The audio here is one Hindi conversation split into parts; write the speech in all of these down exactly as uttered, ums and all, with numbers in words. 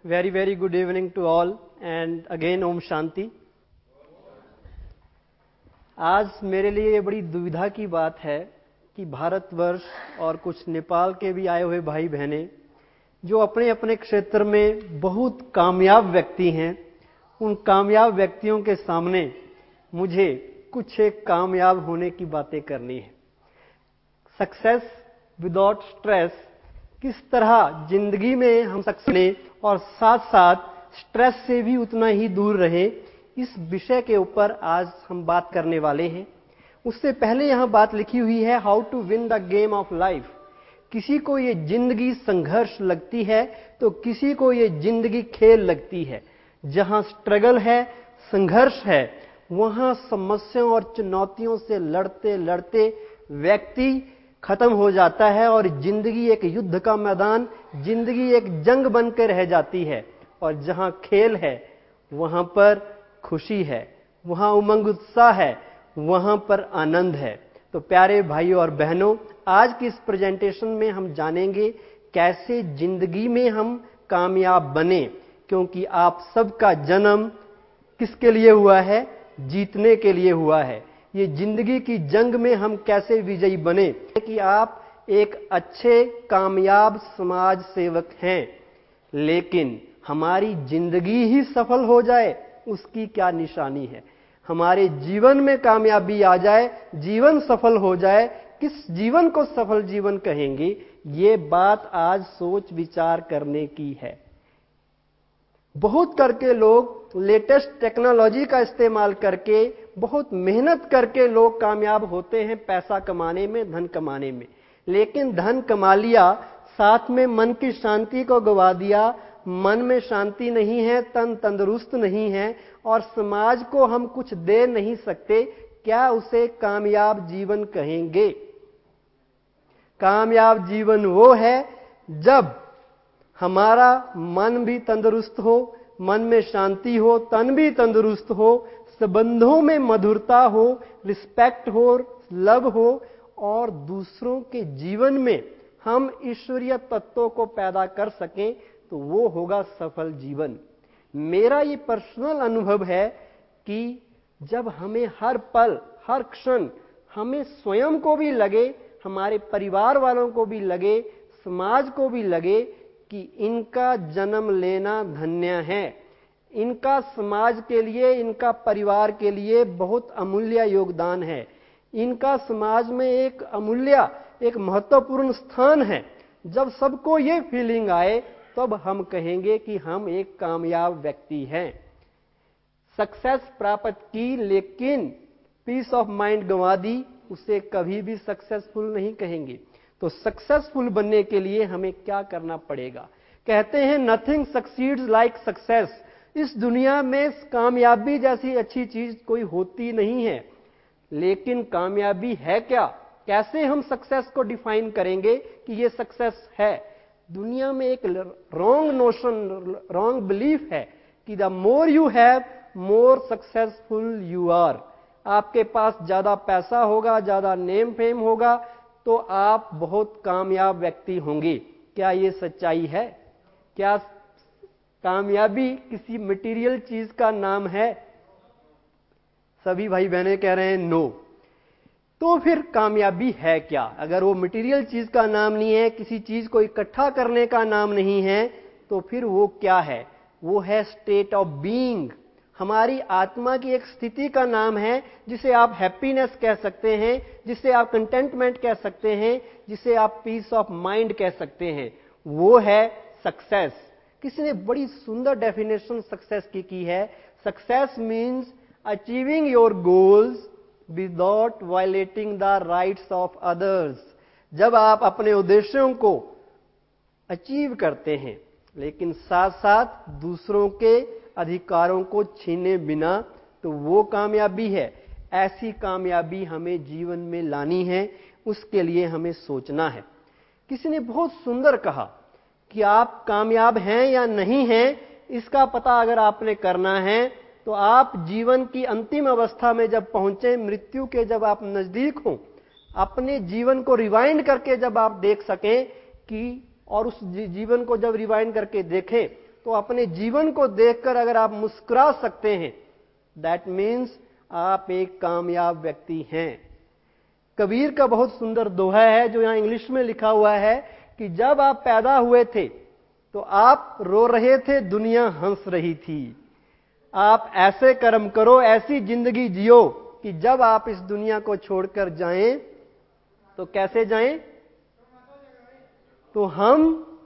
Very, very good evening to all and again Om Shanti. आज मेरे लिए ये बड़ी दुविधा की बात है कि भारतवर्ष और कुछ नेपाल के भी आए हुए भाई बहनें जो अपने अपने क्षेत्र में बहुत कामयाब व्यक्ति हैं, उन कामयाब व्यक्तियों के सामने मुझे कुछ एक कामयाब होने की बातें करनी है। सक्सेस विदाउट स्ट्रेस, किस तरह जिंदगी में हम सक्सेस और साथ साथ स्ट्रेस से भी उतना ही दूर रहे, इस विषय के ऊपर आज हम बात करने वाले हैं। उससे पहले यहां बात लिखी हुई है, how to win the game of life. किसी को ये जिंदगी संघर्ष लगती है तो किसी को ये जिंदगी खेल लगती है। जहां स्ट्रगल है, संघर्ष है, वहां समस्याओं और चुनौतियों से लड़ते लड़ते व्यक्ति खत्म हो जाता है और जिंदगी एक युद्ध का मैदान, जिंदगी एक जंग बनकर रह जाती है। और जहां खेल है वहां पर खुशी है, वहां उमंग उत्साह है, वहां पर आनंद है। तो प्यारे भाइयों और बहनों, आज की इस प्रेजेंटेशन में हम जानेंगे कैसे जिंदगी में हम कामयाब बने, क्योंकि आप सबका जन्म किसके लिए हुआ है? जीतने के लिए हुआ है। ये जिंदगी की जंग में हम कैसे विजयी बने कि आप एक अच्छे कामयाब समाज सेवक हैं, लेकिन हमारी जिंदगी ही सफल हो जाए उसकी क्या निशानी है? हमारे जीवन में कामयाबी आ जाए, जीवन सफल हो जाए, किस जीवन को सफल जीवन कहेंगे? ये बात आज सोच विचार करने की है। बहुत करके लोग लेटेस्ट टेक्नोलॉजी का इस्तेमाल करके, बहुत मेहनत करके लोग कामयाब होते हैं पैसा कमाने में, धन कमाने में। लेकिन धन कमा लिया, साथ में मन की शांति को गवा दिया। मन में शांति नहीं है, तन तंदुरुस्त नहीं है और समाज को हम कुछ दे नहीं सकते। क्या उसे कामयाब जीवन कहेंगे? कामयाब जीवन वो है जब हमारा मन भी तंदुरुस्त हो, मन में शांति हो, तन भी तंदुरुस्त हो, संबंधों में मधुरता हो, रिस्पेक्ट हो, लव हो और दूसरों के जीवन में हम ईश्वरीय तत्वों को पैदा कर सकें, तो वो होगा सफल जीवन। मेरा ये पर्सनल अनुभव है कि जब हमें हर पल, हर क्षण हमें स्वयं को भी लगे, हमारे परिवार वालों को भी लगे, समाज को भी लगे कि इनका जन्म लेना धन्य है, इनका समाज के लिए, इनका परिवार के लिए बहुत अमूल्य योगदान है, इनका समाज में एक अमूल्य, एक महत्वपूर्ण स्थान है। जब सबको ये फीलिंग आए तब हम कहेंगे कि हम एक कामयाब व्यक्ति हैं। सक्सेस प्राप्त की लेकिन पीस ऑफ माइंड गंवा दी, उसे कभी भी सक्सेसफुल नहीं कहेंगे। तो सक्सेसफुल बनने के लिए हमें क्या करना पड़ेगा? कहते हैं नथिंग सक्सीड्स लाइक सक्सेस। इस दुनिया में कामयाबी जैसी अच्छी चीज कोई होती नहीं है, लेकिन कामयाबी है क्या? कैसे हम सक्सेस को डिफाइन करेंगे कि ये सक्सेस है? दुनिया में एक रॉन्ग नोशन, रॉन्ग बिलीफ है कि the more you have more successful you are. आपके पास ज्यादा पैसा होगा, ज्यादा नेम फेम होगा तो आप बहुत कामयाब व्यक्ति होंगे। क्या ये सच्चाई है? क्या कामयाबी किसी मटेरियल चीज का नाम है? सभी भाई बहनें कह रहे हैं नो। तो फिर कामयाबी है क्या? अगर वो मटेरियल चीज का नाम नहीं है, किसी चीज को इकट्ठा करने का नाम नहीं है, तो फिर वो क्या है? वो है स्टेट ऑफ बीइंग। हमारी आत्मा की एक स्थिति का नाम है, जिसे आप हैप्पीनेस कह सकते हैं, जिसे आप कंटेंटमेंट कह सकते हैं, जिसे आप पीस ऑफ माइंड कह सकते हैं। वो है सक्सेस। किसी ने बड़ी सुंदर डेफिनेशन सक्सेस की की है। Success means achieving your goals without violating the rights of others. जब आप अपने उद्देश्यों को अचीव करते हैं लेकिन साथ साथ दूसरों के अधिकारों को छीने बिना, तो वो कामयाबी है। ऐसी कामयाबी हमें जीवन में लानी है, उसके लिए हमें सोचना है। किसी ने बहुत सुंदर कहा कि आप कामयाब हैं या नहीं हैं, इसका पता अगर आपने करना है तो आप जीवन की अंतिम अवस्था में जब पहुंचे, मृत्यु के जब आप नजदीक हों, अपने जीवन को रिवाइंड करके जब आप देख सकें कि, और उस जीवन को जब रिवाइंड करके देखें तो अपने जीवन को देखकर अगर आप मुस्कुरा सकते हैं, दैट मीन्स आप एक कामयाब व्यक्ति हैं। कबीर का बहुत सुंदर दोहा है जो यहां इंग्लिश में लिखा हुआ है कि जब आप पैदा हुए थे तो आप रो रहे थे, दुनिया हंस रही थी। आप ऐसे कर्म करो, ऐसी जिंदगी जियो कि जब आप इस दुनिया को छोड़कर जाएं तो कैसे जाएं? तो हम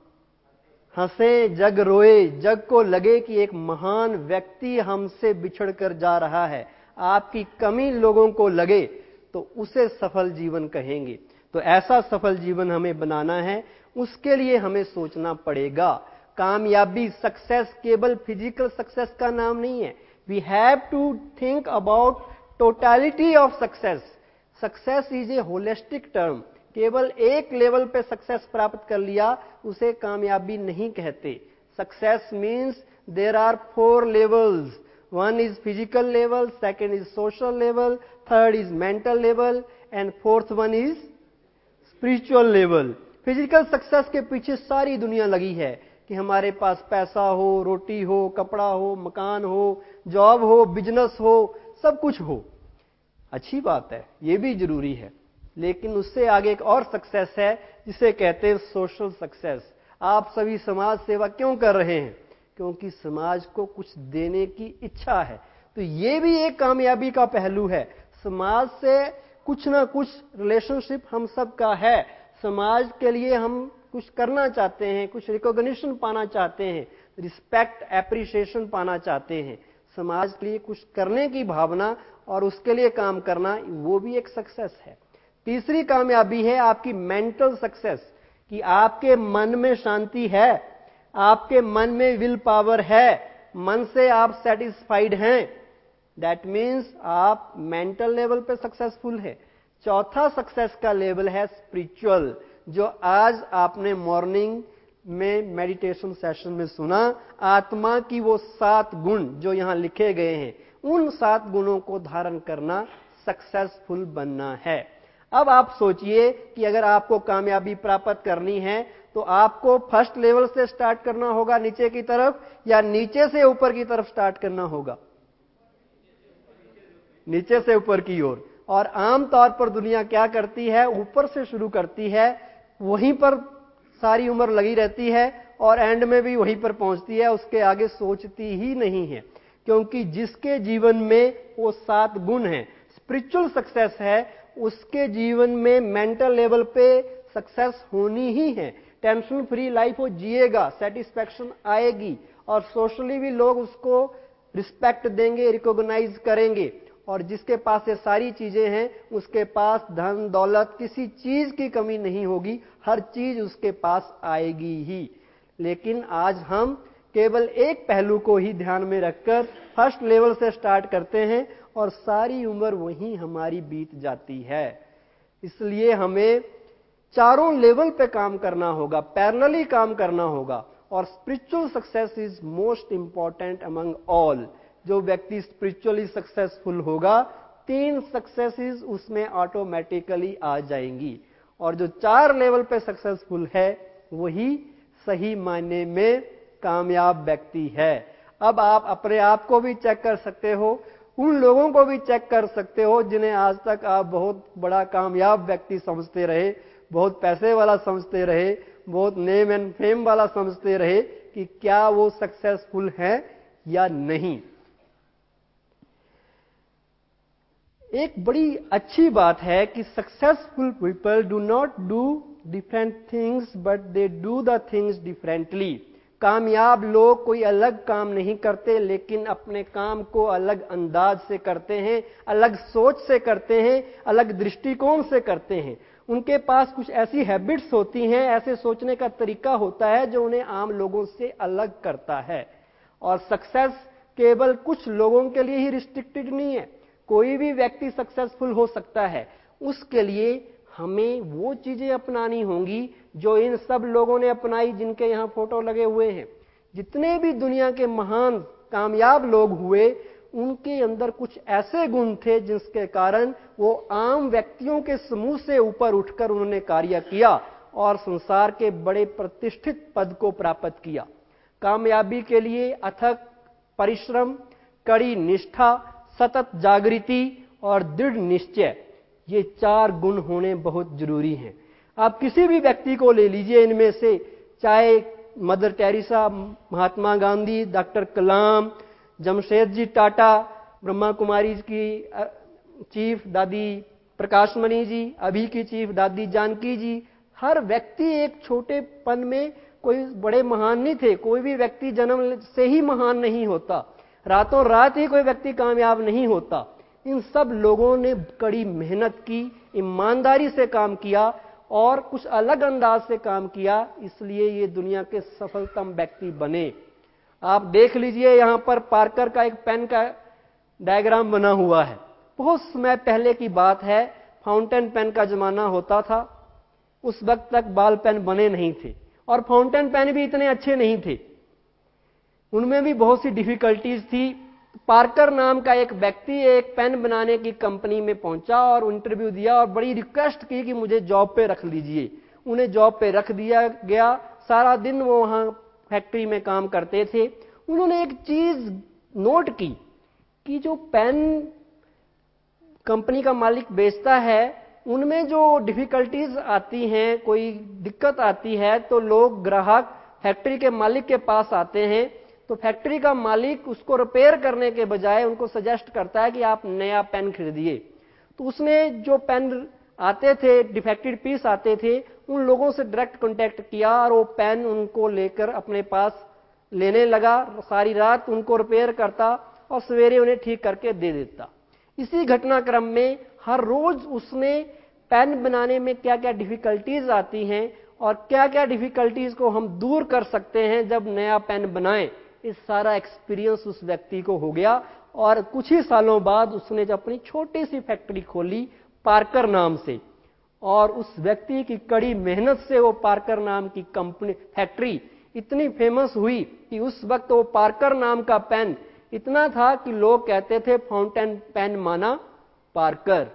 हंसे, जग रोए, जग को लगे कि एक महान व्यक्ति हमसे बिछड़कर जा रहा है। आपकी कमी लोगों को लगे तो उसे सफल जीवन कहेंगे। तो ऐसा सफल जीवन हमें बनाना है, उसके लिए हमें सोचना पड़ेगा। कामयाबी, सक्सेस केवल फिजिकल सक्सेस का नाम नहीं है। We have to think about totality of success. Success is a holistic term. केवल एक लेवल पे सक्सेस प्राप्त कर लिया उसे कामयाबी नहीं कहते। Success means there are four levels. One is physical level, second is social level, third is mental level and fourth one is spiritual level. Physical success के पीछे सारी दुनिया लगी है कि हमारे पास पैसा हो, रोटी हो, कपड़ा हो, मकान हो, जॉब हो, बिजनेस हो, सब कुछ हो। अच्छी बात है, ये भी जरूरी है, लेकिन उससे आगे एक और सक्सेस है जिसे कहते हैं सोशल सक्सेस। आप सभी समाज सेवा क्यों कर रहे हैं? क्योंकि समाज को कुछ देने की इच्छा है। तो ये भी एक कामयाबी का पहलू है। समाज से कुछ ना कुछ रिलेशनशिप हम सब का है। समाज के लिए हम कुछ करना चाहते हैं, कुछ रिकॉग्निशन पाना चाहते हैं, रिस्पेक्ट, एप्रिसिएशन पाना चाहते हैं। समाज के लिए कुछ करने की भावना और उसके लिए काम करना, वो भी एक सक्सेस है। तीसरी कामयाबी है आपकी मेंटल सक्सेस, कि आपके मन में शांति है, आपके मन में विल पावर है, मन से आप सेटिस्फाइड हैं। दैट मीन्स आप मेंटल लेवल पे सक्सेसफुल है। चौथा सक्सेस का लेवल है स्पिरिचुअल, जो आज आपने मॉर्निंग में मेडिटेशन सेशन में सुना। आत्मा की वो सात गुण जो यहां लिखे गए हैं, उन सात गुणों को धारण करना सक्सेसफुल बनना है। अब आप सोचिए कि अगर आपको कामयाबी प्राप्त करनी है तो आपको फर्स्ट लेवल से स्टार्ट करना होगा नीचे की तरफ, या नीचे से ऊपर की तरफ स्टार्ट करना होगा? नीचे से ऊपर की ओर। और आमतौर पर दुनिया क्या करती है, ऊपर से शुरू करती है, वहीं पर सारी उम्र लगी रहती है और एंड में भी वहीं पर पहुंचती है, उसके आगे सोचती ही नहीं है। क्योंकि जिसके जीवन में वो सात गुण हैं, स्पिरिचुअल सक्सेस है, उसके जीवन में मेंटल लेवल पे सक्सेस होनी ही है। टेंशन फ्री लाइफ वो जिएगा, सेटिस्फैक्शन आएगी, और सोशली भी लोग उसको रिस्पेक्ट देंगे, रिकॉग्नाइज करेंगे। और जिसके पास ये सारी चीजें हैं, उसके पास धन दौलत, किसी चीज की कमी नहीं होगी, हर चीज उसके पास आएगी ही। लेकिन आज हम केवल एक पहलू को ही ध्यान में रखकर फर्स्ट लेवल से स्टार्ट करते हैं और सारी उम्र वहीं हमारी बीत जाती है। इसलिए हमें चारों लेवल पे काम करना होगा, पैरेलली काम करना होगा। और spiritual success is most important among all. जो व्यक्ति स्पिरिचुअली सक्सेसफुल होगा, तीन सक्सेसेस उसमें ऑटोमेटिकली आ जाएंगी। और जो चार लेवल पे सक्सेसफुल है, वही सही मायने में कामयाब व्यक्ति है। अब आप अपने आप को भी चेक कर सकते हो, उन लोगों को भी चेक कर सकते हो जिन्हें आज तक आप बहुत बड़ा कामयाब व्यक्ति समझते रहे, बहुत पैसे वाला समझते रहे, बहुत नेम एंड फेम वाला समझते रहे, कि क्या वो सक्सेसफुल है या नहीं। एक बड़ी अच्छी बात है कि successful people do not do different things but they do the things differently. कामयाब लोग कोई अलग काम नहीं करते, लेकिन अपने काम को अलग अंदाज से करते हैं, अलग सोच से करते हैं, अलग दृष्टिकोण से करते हैं। उनके पास कुछ ऐसी हैबिट्स होती हैं, ऐसे सोचने का तरीका होता है जो उन्हें आम लोगों से अलग करता है। और सक्सेस केवल कुछ लोगों के लिए ही रिस्ट्रिक्टेड नहीं है, कोई भी व्यक्ति सक्सेसफुल हो सकता है। उसके लिए हमें वो चीजें अपनानी होंगी जो इन सब लोगों ने अपनाई जिनके यहां फोटो लगे हुए हैं। जितने भी दुनिया के महान कामयाब लोग हुए, उनके अंदर कुछ ऐसे गुण थे जिसके कारण वो आम व्यक्तियों के समूह से ऊपर उठकर उन्होंने कार्य किया और संसार के बड़े प्रतिष्ठित पद को प्राप्त किया। कामयाबी के लिए अथक परिश्रम, कड़ी निष्ठा, सतत जागृति और दृढ़ निश्चय, ये चार गुण होने बहुत जरूरी हैं। आप किसी भी व्यक्ति को ले लीजिए इनमें से, चाहे Mother Teresa, Mahatma Gandhi, doctor Kalam, Jamshedji Tata, Brahma Kumari की चीफ दादी प्रकाशमणि जी, अभी की चीफ दादी जानकी जी, हर व्यक्ति एक छोटे पन में कोई बड़े महान नहीं थे। कोई भी व्यक्ति जन्म से ही महान नहीं होता, रातों रात ही कोई व्यक्ति कामयाब नहीं होता। इन सब लोगों ने कड़ी मेहनत की, ईमानदारी से काम किया और कुछ अलग अंदाज से काम किया, इसलिए ये दुनिया के सफलतम व्यक्ति बने। आप देख लीजिए, यहां पर पार्कर का एक पेन का डायग्राम बना हुआ है। बहुत समय पहले की बात है, फाउंटेन पेन का जमाना होता था। उस वक्त तक बॉल पेन बने नहीं थे और फाउंटेन पेन भी इतने अच्छे नहीं थे, उनमें भी बहुत सी डिफिकल्टीज थी। पार्कर नाम का एक व्यक्ति एक पेन बनाने की कंपनी में पहुंचा और इंटरव्यू दिया और बड़ी रिक्वेस्ट की कि मुझे जॉब पे रख लीजिए। उन्हें जॉब पे रख दिया गया। सारा दिन वो वहां फैक्ट्री में काम करते थे। उन्होंने एक चीज नोट की कि जो पेन कंपनी का मालिक बेचता है, उनमें जो डिफिकल्टीज आती हैं, कोई दिक्कत आती है, तो लोग ग्राहक फैक्ट्री के मालिक के पास आते हैं। तो फैक्ट्री का मालिक उसको रिपेयर करने के बजाय उनको सजेस्ट करता है कि आप नया पेन खरीदिए। तो उसने जो पेन आते थे, डिफेक्टेड पीस आते थे, उन लोगों से डायरेक्ट कांटेक्ट किया और वो पेन उनको लेकर अपने पास लेने लगा। सारी रात उनको रिपेयर करता और सवेरे उन्हें ठीक करके दे देता। इसी घटनाक्रम में हर रोज उसने पेन बनाने में क्या क्या डिफिकल्टीज आती हैं और क्या क्या डिफिकल्टीज को हम दूर कर सकते हैं जब नया पेन बनाएं, इस सारा एक्सपीरियंस उस व्यक्ति को हो गया। और कुछ ही सालों बाद उसने जब अपनी छोटी सी फैक्ट्री खोली पार्कर नाम से, और उस व्यक्ति की कड़ी मेहनत से वो पार्कर नाम की कंपनी फैक्ट्री इतनी फेमस हुई कि उस वक्त वो पार्कर नाम का पेन इतना था कि लोग कहते थे फाउंटेन पेन माना पार्कर।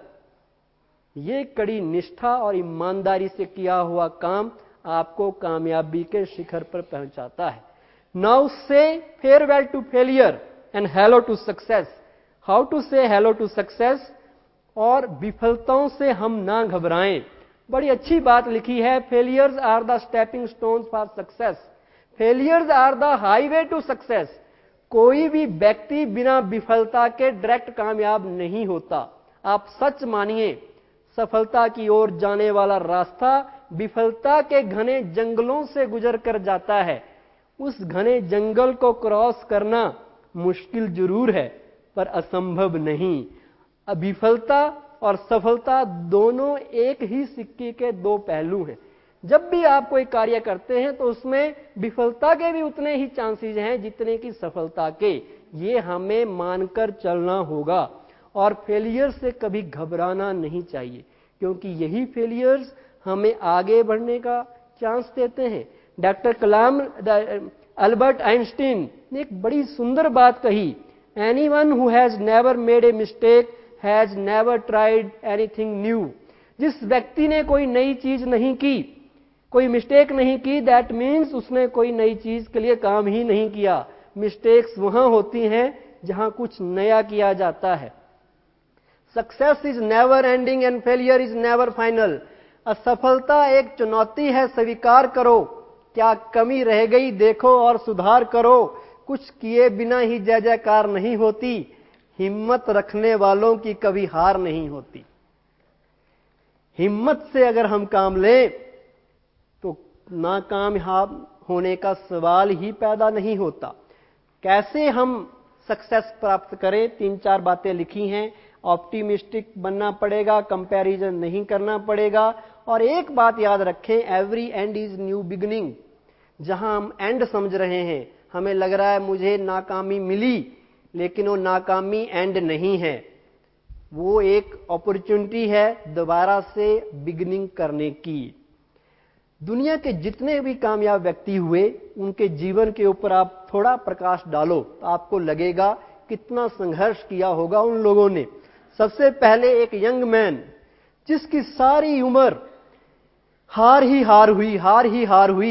ये कड़ी निष्ठा और ईमानदारी से किया हुआ काम आपको कामयाबी के शिखर पर पहुंचाता है। Now say farewell to failure and hello to success. How to say hello to success? और विफलताओं से हम ना घबराएं। बड़ी अच्छी बात लिखी है, failures are the stepping stones for success, failures are the highway to success. कोई भी व्यक्ति बिना विफलता के डायरेक्ट कामयाब नहीं होता। आप सच मानिए, सफलता की ओर जाने वाला रास्ता विफलता के घने जंगलों से गुजर कर जाता है। उस घने जंगल को क्रॉस करना मुश्किल जरूर है, पर असंभव नहीं। विफलता और सफलता दोनों एक ही सिक्के के दो पहलू हैं। जब भी आप कोई कार्य करते हैं तो उसमें विफलता के भी उतने ही चांसेस हैं जितने की सफलता के। ये हमें मानकर चलना होगा और फेलियर से कभी घबराना नहीं चाहिए, क्योंकि यही फेलियर्स हमें आगे बढ़ने का चांस देते हैं। डॉक्टर कलाम अल्बर्ट आइंस्टीन ने एक बड़ी सुंदर बात कही, anyone who has never made a mistake has never tried anything new. जिस व्यक्ति ने कोई नई चीज नहीं की, कोई मिस्टेक नहीं की, दैट मीन्स उसने कोई नई चीज के लिए काम ही नहीं किया। मिस्टेक्स वहां होती हैं जहां कुछ नया किया जाता है। Success is never ending and failure is never final. असफलता एक चुनौती है, स्वीकार करो। क्या कमी रह गई देखो और सुधार करो। कुछ किए बिना ही जय जयकार नहीं होती। हिम्मत रखने वालों की कभी हार नहीं होती। हिम्मत से अगर हम काम लें तो नाकामयाब होने का सवाल ही पैदा नहीं होता। कैसे हम सक्सेस प्राप्त करें? तीन चार बातें लिखी हैं। ऑप्टिमिस्टिक बनना पड़ेगा, कंपैरिजन नहीं करना पड़ेगा, और एक बात याद रखें, every end is new beginning. जहां हम एंड समझ रहे हैं, हमें लग रहा है मुझे नाकामी मिली, लेकिन वो नाकामी एंड नहीं है, वो एक अपॉर्चुनिटी है दोबारा से बिगिनिंग करने की। दुनिया के जितने भी कामयाब व्यक्ति हुए, उनके जीवन के ऊपर आप थोड़ा प्रकाश डालो तो आपको लगेगा कितना संघर्ष किया होगा उन लोगों ने। सबसे पहले एक यंग मैन जिसकी सारी उम्र हार ही हार हुई, हार ही हार हुई,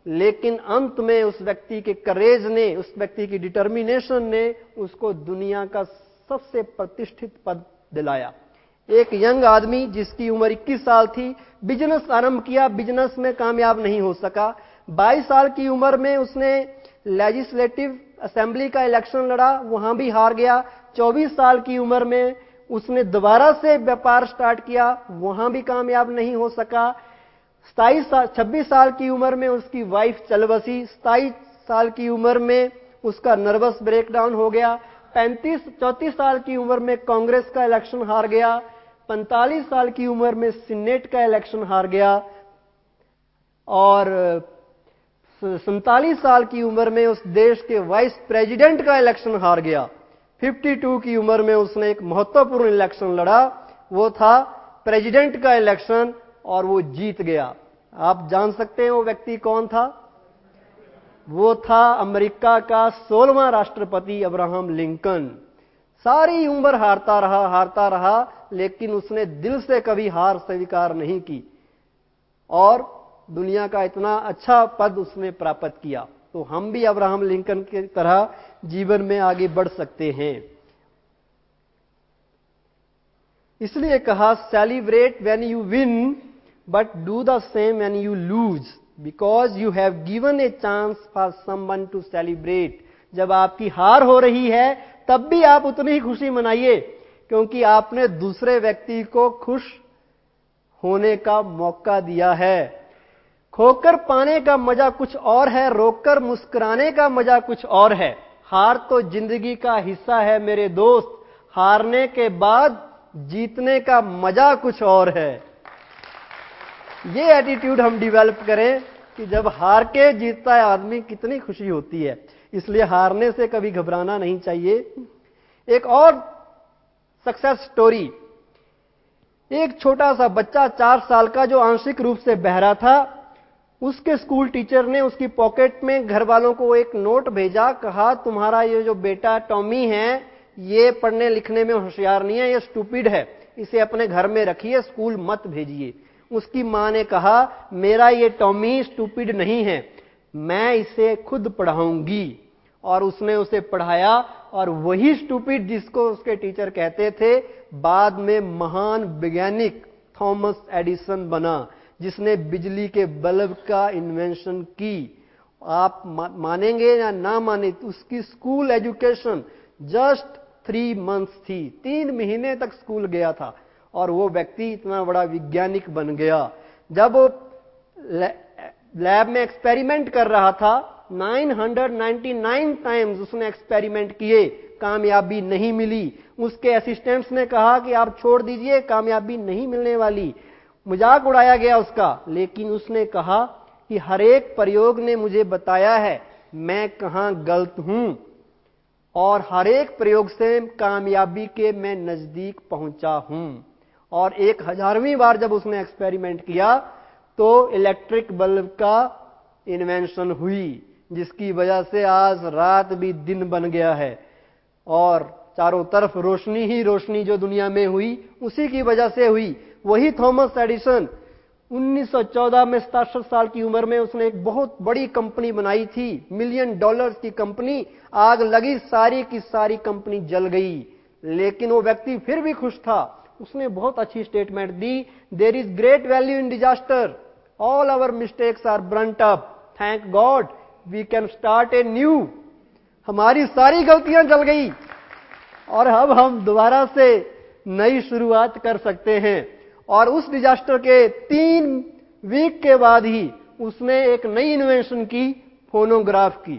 लेकिन अंत में उस व्यक्ति के करेज ने, उस व्यक्ति की डिटर्मिनेशन ने उसको दुनिया का सबसे प्रतिष्ठित पद दिलाया। एक यंग आदमी जिसकी उम्र इक्कीस साल थी, बिजनेस आरंभ किया, बिजनेस में कामयाब नहीं हो सका। बाईस साल की उम्र में उसने लेजिस्लेटिव असेंबली का इलेक्शन लड़ा, वहां भी हार गया। चौबीस साल की उम्र में उसने दोबारा से व्यापार स्टार्ट किया, वहां भी कामयाब नहीं हो सका। सताईस साल छब्बीस साल की उम्र में उसकी वाइफ चल बसी। सताईस साल की उम्र में उसका नर्वस ब्रेकडाउन हो गया। पैंतीस चौंतीस साल की उम्र में कांग्रेस का इलेक्शन हार गया। पैंतालीस साल की उम्र में सीनेट का इलेक्शन हार गया और सैंतालीस साल की उम्र में उस देश के वाइस प्रेसिडेंट का इलेक्शन हार गया। बावन की उम्र में उसने एक महत्वपूर्ण इलेक्शन लड़ा, वो था प्रेसिडेंट का इलेक्शन, और वो जीत गया। आप जान सकते हैं वो व्यक्ति कौन था? वो था अमेरिका का सोलहवां राष्ट्रपति अब्राहम लिंकन। सारी उम्र हारता रहा हारता रहा लेकिन उसने दिल से कभी हार स्वीकार नहीं की और दुनिया का इतना अच्छा पद उसने प्राप्त किया। तो हम भी अब्राहम लिंकन की तरह जीवन में आगे बढ़ सकते हैं। इसलिए कहा, celebrate when you win but do the same when you lose, because you have given a chance for someone to celebrate. जब आपकी हार हो रही है तब भी आप उतनी ही खुशी मनाइए, क्योंकि आपने दूसरे व्यक्ति को खुश होने का मौका दिया है। खोकर पाने का मजा कुछ और है, रोककर मुस्कुराने का मजा कुछ और है। हार तो जिंदगी का हिस्सा है मेरे दोस्त, हारने के बाद जीतने का मजा कुछ और है। ये एटीट्यूड हम डेवलप करें कि जब हार के जीतता है आदमी कितनी खुशी होती है। इसलिए हारने से कभी घबराना नहीं चाहिए। एक और सक्सेस स्टोरी, एक छोटा सा बच्चा चार साल का जो आंशिक रूप से बहरा था, उसके स्कूल टीचर ने उसकी पॉकेट में घर वालों को एक नोट भेजा, कहा तुम्हारा ये जो बेटा टॉमी है ये पढ़ने लिखने में होशियार नहीं है, ये स्टूपिड है, इसे अपने घर में रखिए, स्कूल मत भेजिए। उसकी मां ने कहा मेरा ये टॉमी स्टूपिड नहीं है, मैं इसे खुद पढ़ाऊंगी। और उसने उसे पढ़ाया और वही स्टूपिड जिसको उसके टीचर कहते थे बाद में महान वैज्ञानिक थॉमस एडिसन बना, जिसने बिजली के बल्ब का इन्वेंशन की। आप मानेंगे या ना माने, उसकी school education just three months थी, तीन महीने तक स्कूल गया था और वो व्यक्ति इतना बड़ा वैज्ञानिक बन गया। जब वो लैब में एक्सपेरिमेंट कर रहा था, नौ सौ निन्यानवे टाइम्स उसने एक्सपेरिमेंट किए, कामयाबी नहीं मिली। उसके असिस्टेंट्स ने कहा कि आप छोड़ दीजिए, कामयाबी नहीं मिलने वाली, मजाक उड़ाया गया उसका। लेकिन उसने कहा कि हर एक प्रयोग ने मुझे बताया है मैं कहां गलत हूं और हर एक प्रयोग से कामयाबी के मैं नजदीक पहुंचा हूं। और एक हजारवीं बार जब उसने एक्सपेरिमेंट किया तो इलेक्ट्रिक बल्ब का इन्वेंशन हुई, जिसकी वजह से आज रात भी दिन बन गया है और चारों तरफ रोशनी ही रोशनी जो दुनिया में हुई उसी की वजह से हुई। वही थॉमस एडिसन उन्नीस सौ चौदह में सतासठ साल की उम्र में उसने एक बहुत बड़ी कंपनी बनाई थी, मिलियन डॉलर्स की कंपनी। आग लगी, सारी की सारी कंपनी जल गई, लेकिन वो व्यक्ति फिर भी खुश था। उसने बहुत अच्छी स्टेटमेंट दी, there is great value in disaster, all our mistakes are burnt up, thank God we can start a new. हमारी सारी गलतियां जल गई और अब हम दोबारा से नई शुरुआत कर सकते हैं। और उस डिजास्टर के तीन वीक के बाद ही उसने एक नई इन्वेंशन की, फोनोग्राफ की।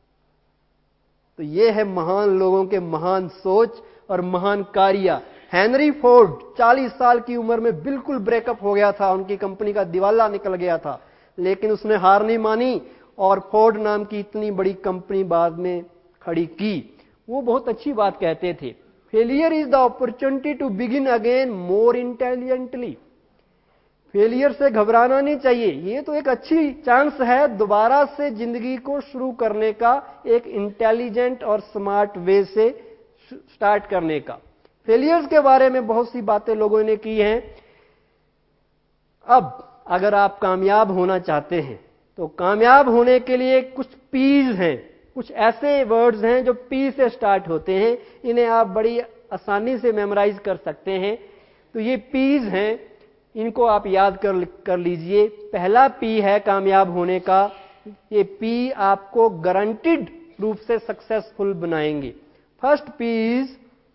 तो ये है महान लोगों के महान सोच और महान कार्य। हेनरी फोर्ड चालीस साल की उम्र में बिल्कुल ब्रेकअप हो गया था, उनकी कंपनी का दिवाला निकल गया था, लेकिन उसने हार नहीं मानी और फोर्ड नाम की इतनी बड़ी कंपनी बाद में खड़ी की। वो बहुत अच्छी बात कहते थे, failure is the opportunity to begin again more intelligently. Failure से घबराना नहीं चाहिए, ये तो एक अच्छी चांस है दोबारा से जिंदगी को शुरू करने का, एक इंटेलिजेंट और स्मार्ट वे से स्टार्ट करने का। फेलियर्स के बारे में बहुत सी बातें लोगों ने की हैं। अब अगर आप कामयाब होना चाहते हैं तो कामयाब होने के लिए कुछ पीज हैं, कुछ ऐसे वर्ड्स हैं जो पी से स्टार्ट होते हैं, इन्हें आप बड़ी आसानी से मेमोराइज कर सकते हैं। तो ये पीज हैं, इनको आप याद कर कर लीजिए। पहला पी है कामयाब होने का, ये पी आपको गारंटीड रूप से सक्सेसफुल बनाएंगे। First P is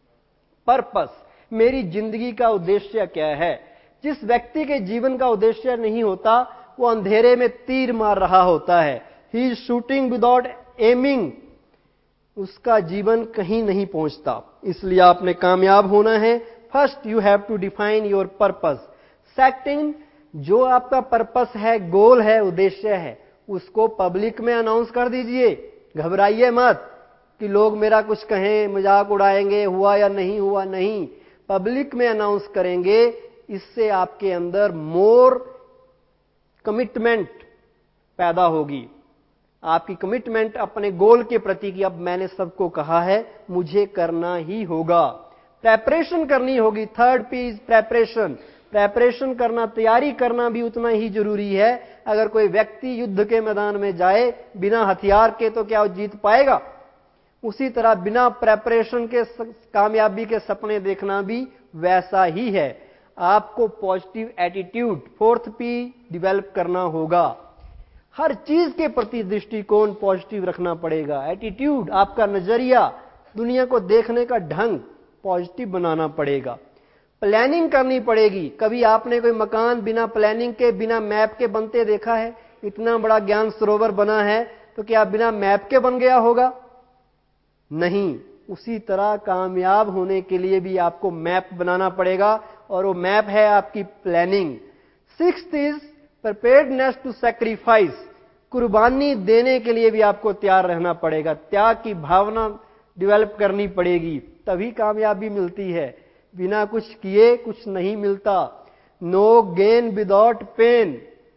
purpose. मेरी जिंदगी का उद्देश्य क्या है? जिस व्यक्ति के जीवन का उद्देश्य नहीं होता वो अंधेरे में तीर मार रहा होता है। He is shooting without aiming, उसका जीवन कहीं नहीं पहुंचता। इसलिए आपने कामयाब होना है। First you have to define your purpose. Second, जो आपका पर्पस है, गोल है, उद्देश्य है, उसको पब्लिक में अनाउंस कर दीजिए। घबराइए मत कि लोग मेरा कुछ कहें, मजाक उड़ाएंगे, हुआ या नहीं हुआ। नहीं, पब्लिक में अनाउंस करेंगे। इससे आपके अंदर मोर कमिटमेंट पैदा होगी, आपकी कमिटमेंट अपने गोल के प्रति कि अब मैंने सबको कहा है, मुझे करना ही होगा। प्रेपरेशन करनी होगी। Third P is preparation. Preparation करना, तैयारी करना भी उतना ही जरूरी है। अगर कोई व्यक्ति युद्ध के मैदान में जाए बिना हथियार के, तो क्या वो जीत पाएगा? उसी तरह बिना प्रेपरेशन के कामयाबी के सपने देखना भी वैसा ही है। आपको positive attitude, fourth P, develop करना होगा। हर चीज के प्रति दृष्टिकोण पॉजिटिव रखना पड़ेगा। एटीट्यूड, आपका नजरिया, दुनिया को देखने का ढंग पॉजिटिव बनाना पड़ेगा। प्लानिंग करनी पड़ेगी। कभी आपने कोई मकान बिना प्लानिंग के, बिना मैप के बनते देखा है? इतना बड़ा ज्ञान सरोवर बना है तो क्या बिना मैप के बन गया होगा? नहीं। उसी तरह कामयाब होने के लिए भी आपको मैप बनाना पड़ेगा, और वो मैप है आपकी planning. Sixth is preparedness to sacrifice. कुर्बानी देने के लिए भी आपको तैयार रहना पड़ेगा। त्याग की भावना डेवलप करनी पड़ेगी, तभी कामयाबी मिलती है। बिना कुछ किए कुछ नहीं मिलता। No gain without pain.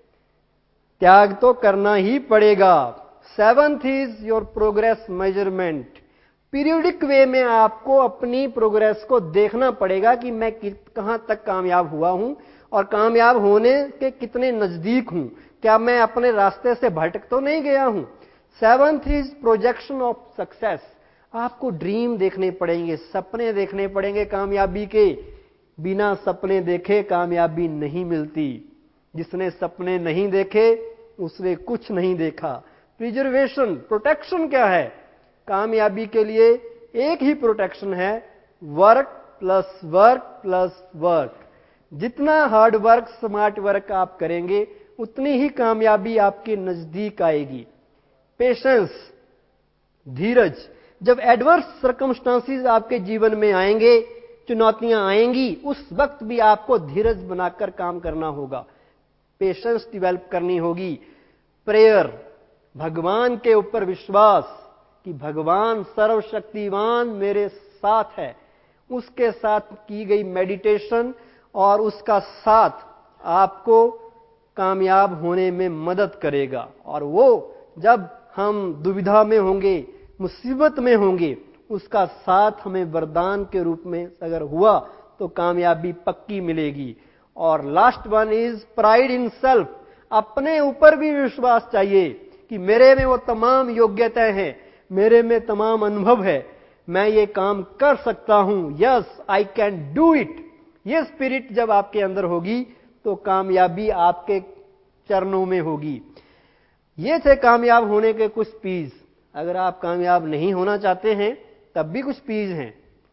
त्याग तो करना ही पड़ेगा। Seventh is your progress measurement. Periodic way में आपको अपनी प्रोग्रेस को देखना पड़ेगा कि मैं कहां तक कामयाब हुआ हूं और कामयाब होने के कितने नजदीक हूं। क्या मैं अपने रास्ते से भटक तो नहीं गया हूं? Seventh is projection of success. आपको ड्रीम देखने पड़ेंगे, सपने देखने पड़ेंगे कामयाबी के। बिना सपने देखे कामयाबी नहीं मिलती। जिसने सपने नहीं देखे उसने कुछ नहीं देखा। प्रिजर्वेशन, प्रोटेक्शन क्या है? कामयाबी के लिए एक ही प्रोटेक्शन है, work plus work plus work. जितना हार्ड वर्क, स्मार्ट वर्क आप करेंगे, उतनी ही कामयाबी आपके नजदीक आएगी। पेशेंस, धीरज। जब एडवर्स सर्कमस्टांसिस आपके जीवन में आएंगे, चुनौतियां आएंगी, उस वक्त भी आपको धीरज बनाकर काम करना होगा। पेशेंस डेवलप करनी होगी। प्रेयर, भगवान के ऊपर विश्वास कि भगवान सर्वशक्तिमान मेरे साथ है। उसके साथ की गई मेडिटेशन और उसका साथ आपको कामयाब होने में मदद करेगा। और वो जब हम दुविधा में होंगे, मुसीबत में होंगे, उसका साथ हमें वरदान के रूप में अगर हुआ तो कामयाबी पक्की मिलेगी। और last one is pride in self. अपने ऊपर भी विश्वास चाहिए कि मेरे में वो तमाम योग्यताएं हैं, मेरे में तमाम अनुभव है, मैं ये काम कर सकता हूं। Yes, I can do it. ये स्पिरिट जब आपके अंदर होगी तो कामयाबी आपके चरणों में होगी। ये थे कामयाब होने के कुछ पीस। अगर आप कामयाब नहीं होना चाहते हैं तब भी कुछ पीस हैं।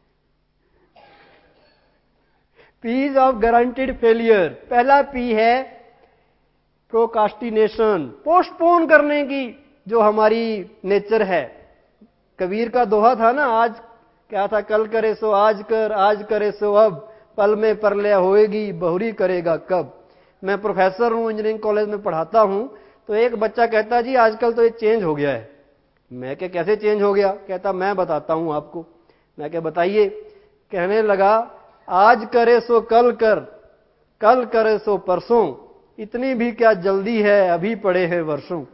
Ps of guaranteed failure. पहला पी है प्रोकास्टिनेशन, पोस्टपोन करने की जो हमारी नेचर है। कबीर का दोहा था ना, आज क्या था, कल करे सो आज कर, आज करे सो अब, पल में परलय होएगी, बहुरी करेगा कब। मैं प्रोफेसर हूं, इंजीनियरिंग कॉलेज में पढ़ाता हूं। तो एक बच्चा कहता जी आजकल तो ये चेंज हो गया है। मैं क्या, कैसे चेंज हो गया? कहता मैं बताता हूं आपको। मैं क्या, बताइए। कहने लगा, आज करे सो कल कर, कल करे सो परसों, इतनी भी क्या जल्दी है, अभी पड़े हैं वर्षों।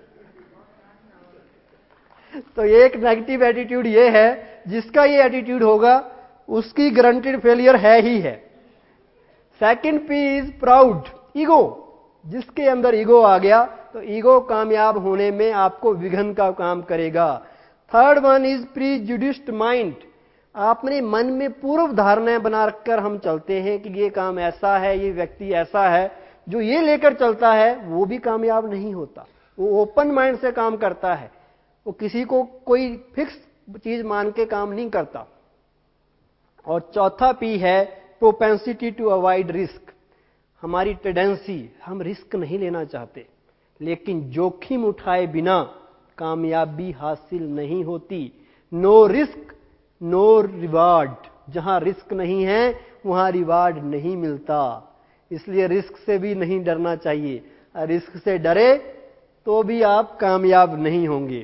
तो एक नेगेटिव एटीट्यूड ये है, जिसका ये एटीट्यूड होगा उसकी गारंटीड फेलियर है ही है। Second P is proud, ego. जिसके अंदर ईगो आ गया तो तो ईगो कामयाब होने में आपको विघ्न का काम करेगा। Third one is prejudiced mind. आपने मन में पूर्व धारणाएं बना रखकर हम चलते हैं कि ये काम ऐसा है, ये व्यक्ति ऐसा है, जो ये लेकर चलता है वो भी कामयाब नहीं होता। वो ओपन माइंड से काम करता है, वो किसी को कोई फिक्स चीज मान के काम नहीं करता। और चौथा पी है प्रोपेंसिटी टू अवॉइड रिस्क। हमारी टेंडेंसी, हम रिस्क नहीं लेना चाहते, लेकिन जोखिम उठाए बिना कामयाबी हासिल नहीं होती। No risk no reward. जहां रिस्क नहीं है वहां रिवार्ड नहीं मिलता। इसलिए रिस्क से भी नहीं डरना चाहिए। रिस्क से डरे तो भी आप कामयाब नहीं होंगे।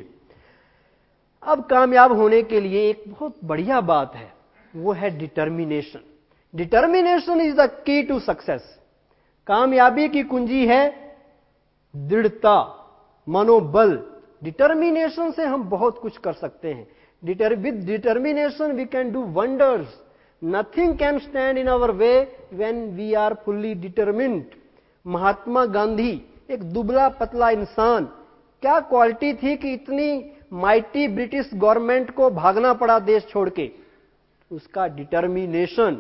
अब कामयाब होने के लिए एक बहुत बढ़िया बात है, वो है determination. Determination is the key to success. कामयाबी की कुंजी है दृढ़ता, मनोबल। डिटर्मिनेशन से हम बहुत कुछ कर सकते हैं। With determination we can do wonders. Nothing can stand in our way when we are fully determined. Mahatma Gandhi, एक दुबला पतला इंसान, क्या क्वालिटी थी कि इतनी माइटी ब्रिटिश गवर्नमेंट को भागना पड़ा देश छोड़ के? उसका डिटर्मिनेशन,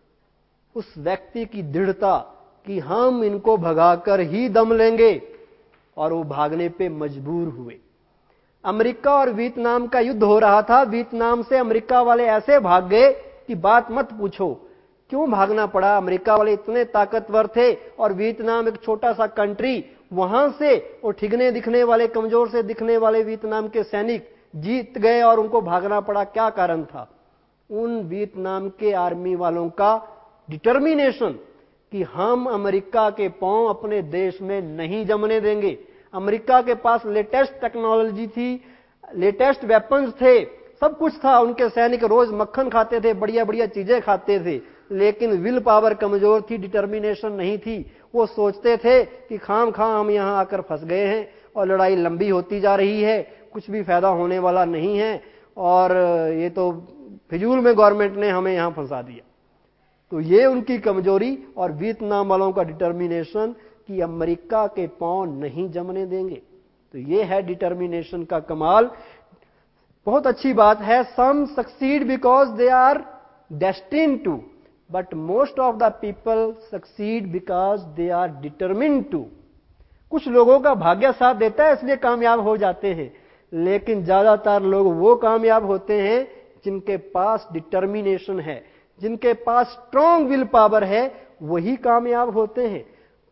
उस व्यक्ति की दृढ़ता कि हम इनको भगाकर ही दम लेंगे, और वो भागने पे मजबूर हुए। अमेरिका और वियतनाम का युद्ध हो रहा था। वियतनाम से अमेरिका वाले ऐसे भाग गए कि बात मत पूछो। क्यों भागना पड़ा? अमेरिका वाले इतने ताकतवर थे और वियतनाम एक छोटा सा कंट्री, वहां से वो ठिगने दिखने वाले, कमजोर से दिखने वाले वियतनाम के सैनिक जीत गए और उनको भागना पड़ा। क्या कारण था? उन वियतनाम के आर्मी वालों का डिटर्मिनेशन कि हम अमेरिका के पांव अपने देश में नहीं जमने देंगे। अमेरिका के पास लेटेस्ट टेक्नोलॉजी थी, लेटेस्ट वेपन्स थे, सब कुछ था। उनके सैनिक रोज मक्खन खाते थे, बढ़िया बढ़िया चीजें खाते थे, लेकिन विल पावर कमजोर थी, डिटर्मिनेशन नहीं थी। वो सोचते थे कि खाम खाम हम यहां आकर फंस गए हैं और लड़ाई लंबी होती जा रही है, कुछ भी फायदा होने वाला नहीं है, और ये तो फिजूल में गवर्नमेंट ने हमें यहां फंसा दिया। तो ये उनकी कमजोरी, और वियतनाम वालों का डिटर्मिनेशन कि अमेरिका के पांव नहीं जमने देंगे। तो ये है डिटर्मिनेशन का कमाल। बहुत अच्छी बात है, some succeed because they are destined to, but most of the people succeed because they are determined to. कुछ लोगों का भाग्य साथ देता है इसलिए कामयाब हो जाते हैं, लेकिन ज्यादातर लोग वो कामयाब होते हैं जिनके पास डिटर्मिनेशन है, जिनके पास स्ट्रॉन्ग विल पावर है, वही कामयाब होते हैं।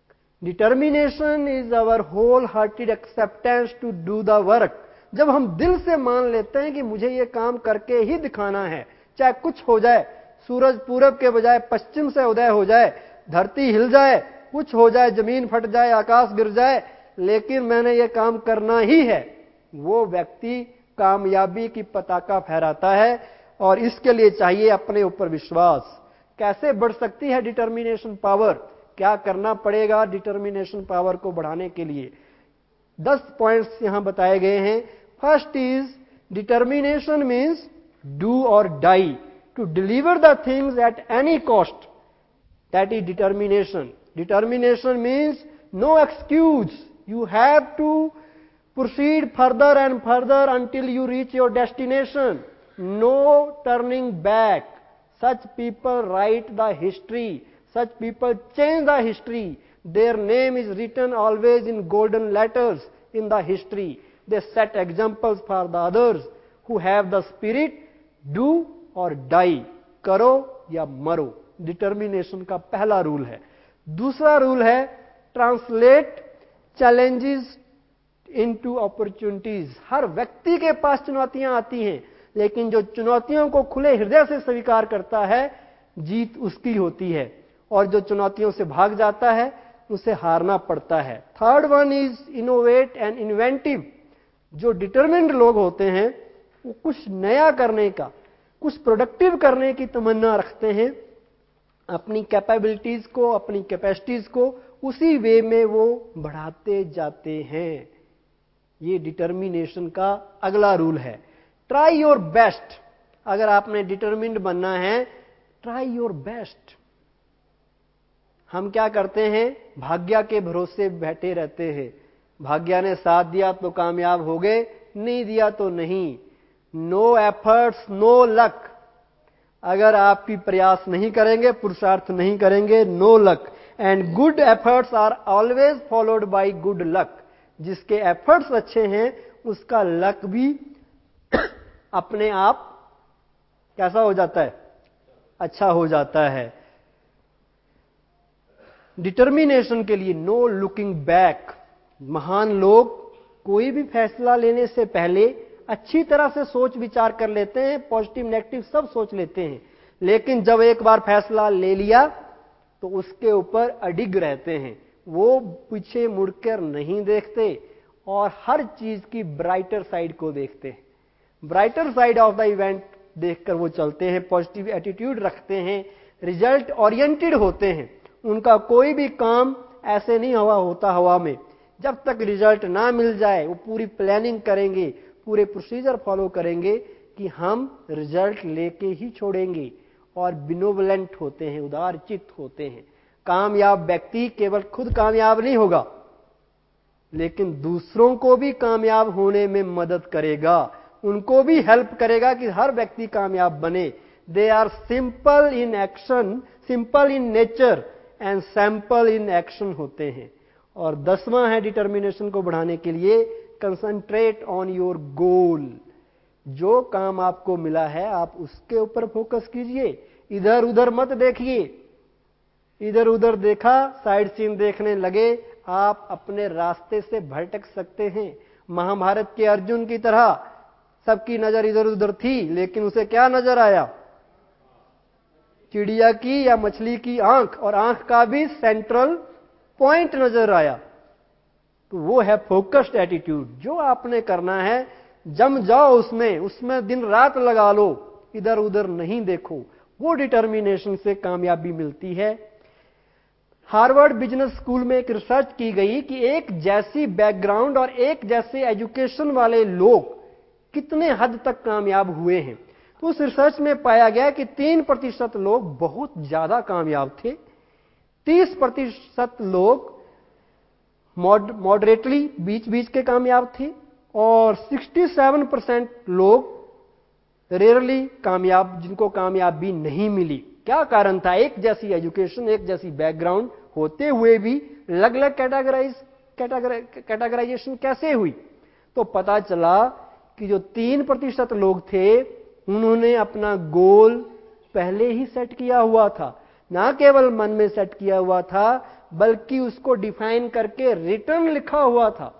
Determination is our whole hearted acceptance to do the work. जब हम दिल से मान लेते हैं कि मुझे ये काम करके ही दिखाना है, चाहे कुछ हो जाए, सूरज पूरब के बजाय पश्चिम से उदय हो जाए, धरती हिल जाए, कुछ हो जाए, जमीन फट जाए, आकाश गिर जाए, लेकिन मैंने ये काम करना ही है, वो व्यक्ति कामयाबी की पताका फहराता है। और इसके लिए चाहिए अपने ऊपर विश्वास। कैसे बढ़ सकती है डिटर्मिनेशन पावर? क्या करना पड़ेगा डिटर्मिनेशन पावर को बढ़ाने के लिए? दस पॉइंट्स यहां बताए गए हैं। First is determination means do और die, to deliver the things at any cost. That is determination. Determination means no excuse, you have to proceed further and further until you reach your destination. No turning back. Such people write the history. Such people change the history. Their name is written always in golden letters in the history. They set examples for the others who have the spirit, do or die. करो या मरो, डिटर्मिनेशन का पहला रूल है। दूसरा रूल है ट्रांसलेट चैलेंजेस इनटू अपॉर्चुनिटीज। हर व्यक्ति के पास चुनौतियां आती हैं, लेकिन जो चुनौतियों को खुले हृदय से स्वीकार करता है, जीत उसकी होती है, और जो चुनौतियों से भाग जाता है उसे हारना पड़ता है। Third one is innovate and inventive. जो डिटरमिन्ड लोग होते हैं वो कुछ नया करने का, कुछ प्रोडक्टिव करने की तमन्ना रखते हैं। अपनी कैपेबिलिटीज को, अपनी कैपेसिटीज को उसी वे में वो बढ़ाते जाते हैं। ये डिटर्मिनेशन का अगला रूल है। Try your best. अगर आपने डिटरमिन्ड बनना है, ट्राई योर बेस्ट। हम क्या करते हैं? भाग्य के भरोसे बैठे रहते हैं। भाग्य ने साथ दिया तो कामयाब हो गए, नहीं दिया तो नहीं। No efforts no luck. अगर आप भी प्रयास नहीं करेंगे, पुरुषार्थ नहीं करेंगे, no luck. And good efforts are always followed by good luck. जिसके एफर्ट्स अच्छे हैं उसका लक भी अपने आप कैसा हो जाता है, अच्छा हो जाता है। डिटर्मिनेशन के लिए नो लुकिंग बैक। महान लोग कोई भी फैसला लेने से पहले अच्छी तरह से सोच विचार कर लेते हैं, पॉजिटिव नेगेटिव सब सोच लेते हैं, लेकिन जब एक बार फैसला ले लिया तो उसके ऊपर अडिग रहते हैं। वो पीछे मुड़कर नहीं देखते और हर चीज की ब्राइटर साइड को देखते हैं। Brighter side of the event देखकर वो चलते हैं, पॉजिटिव एटीट्यूड रखते हैं, रिजल्ट ओरिएंटेड होते हैं। उनका कोई भी काम ऐसे नहीं हवा होता हवा में। जब तक रिजल्ट ना मिल जाए वो पूरी प्लानिंग करेंगे, पूरे प्रोसीजर फॉलो करेंगे कि हम रिजल्ट लेके ही छोड़ेंगे, और बिनोवलेंट होते हैं, उदार चित्त होते हैं। कामयाब व्यक्ति केवल खुद कामयाब नहीं होगा, लेकिन दूसरों को भी कामयाब होने में मदद करेगा, उनको भी हेल्प करेगा कि हर व्यक्ति कामयाब बने। They are simple in action, simple in nature and sample in action होते हैं। और दसवां है डिटर्मिनेशन को बढ़ाने के लिए, कंसंट्रेट ऑन योर गोल। जो काम आपको मिला है आप उसके ऊपर फोकस कीजिए, इधर उधर मत देखिए। इधर उधर देखा, साइड सीन देखने लगे, आप अपने रास्ते से भटक सकते हैं। महाभारत के अर्जुन की तरह सबकी नजर इधर उधर थी, लेकिन उसे क्या नजर आया, चिड़िया की या मछली की आंख, और आंख का भी सेंट्रल पॉइंट नजर आया। तो वो है फोकस्ड एटीट्यूड। जो आपने करना है जम जाओ उसमें, उसमें दिन रात लगा लो, इधर उधर नहीं देखो। वो डिटर्मिनेशन से कामयाबी मिलती है। हार्वर्ड बिजनेस स्कूल में एक रिसर्च की गई कि एक जैसी बैकग्राउंड और एक जैसे एजुकेशन वाले लोग कितने हद तक कामयाब हुए हैं। तो उस रिसर्च में पाया गया कि तीन प्रतिशत लोग बहुत ज्यादा कामयाब थे, तीस प्रतिशत लोग मॉडरेटली बीच बीच के कामयाब थे, और सड़सठ परसेंट लोग रेयरली कामयाब, जिनको कामयाबी नहीं मिली। क्या कारण था? एक जैसी एजुकेशन, एक जैसी बैकग्राउंड होते हुए भी अलग अलग कैटेगराइज कैटेगराइजेशन कैसे हुई? तो पता चला कि जो तीन प्रतिशत लोग थे उन्होंने अपना गोल पहले ही सेट किया हुआ था, ना केवल मन में सेट किया हुआ था बल्कि उसको डिफाइन करके रिटर्न लिखा हुआ था,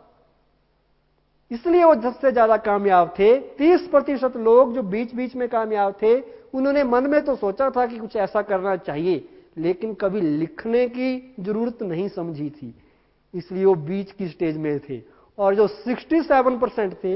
इसलिए वो सबसे ज्यादा कामयाब थे। तीस प्रतिशत लोग जो बीच बीच में कामयाब थे, उन्होंने मन में तो सोचा था कि कुछ ऐसा करना चाहिए, लेकिन कभी लिखने की जरूरत नहीं समझी थी, इसलिए वो बीच की स्टेज में थे। और जो सड़सठ परसेंट थे,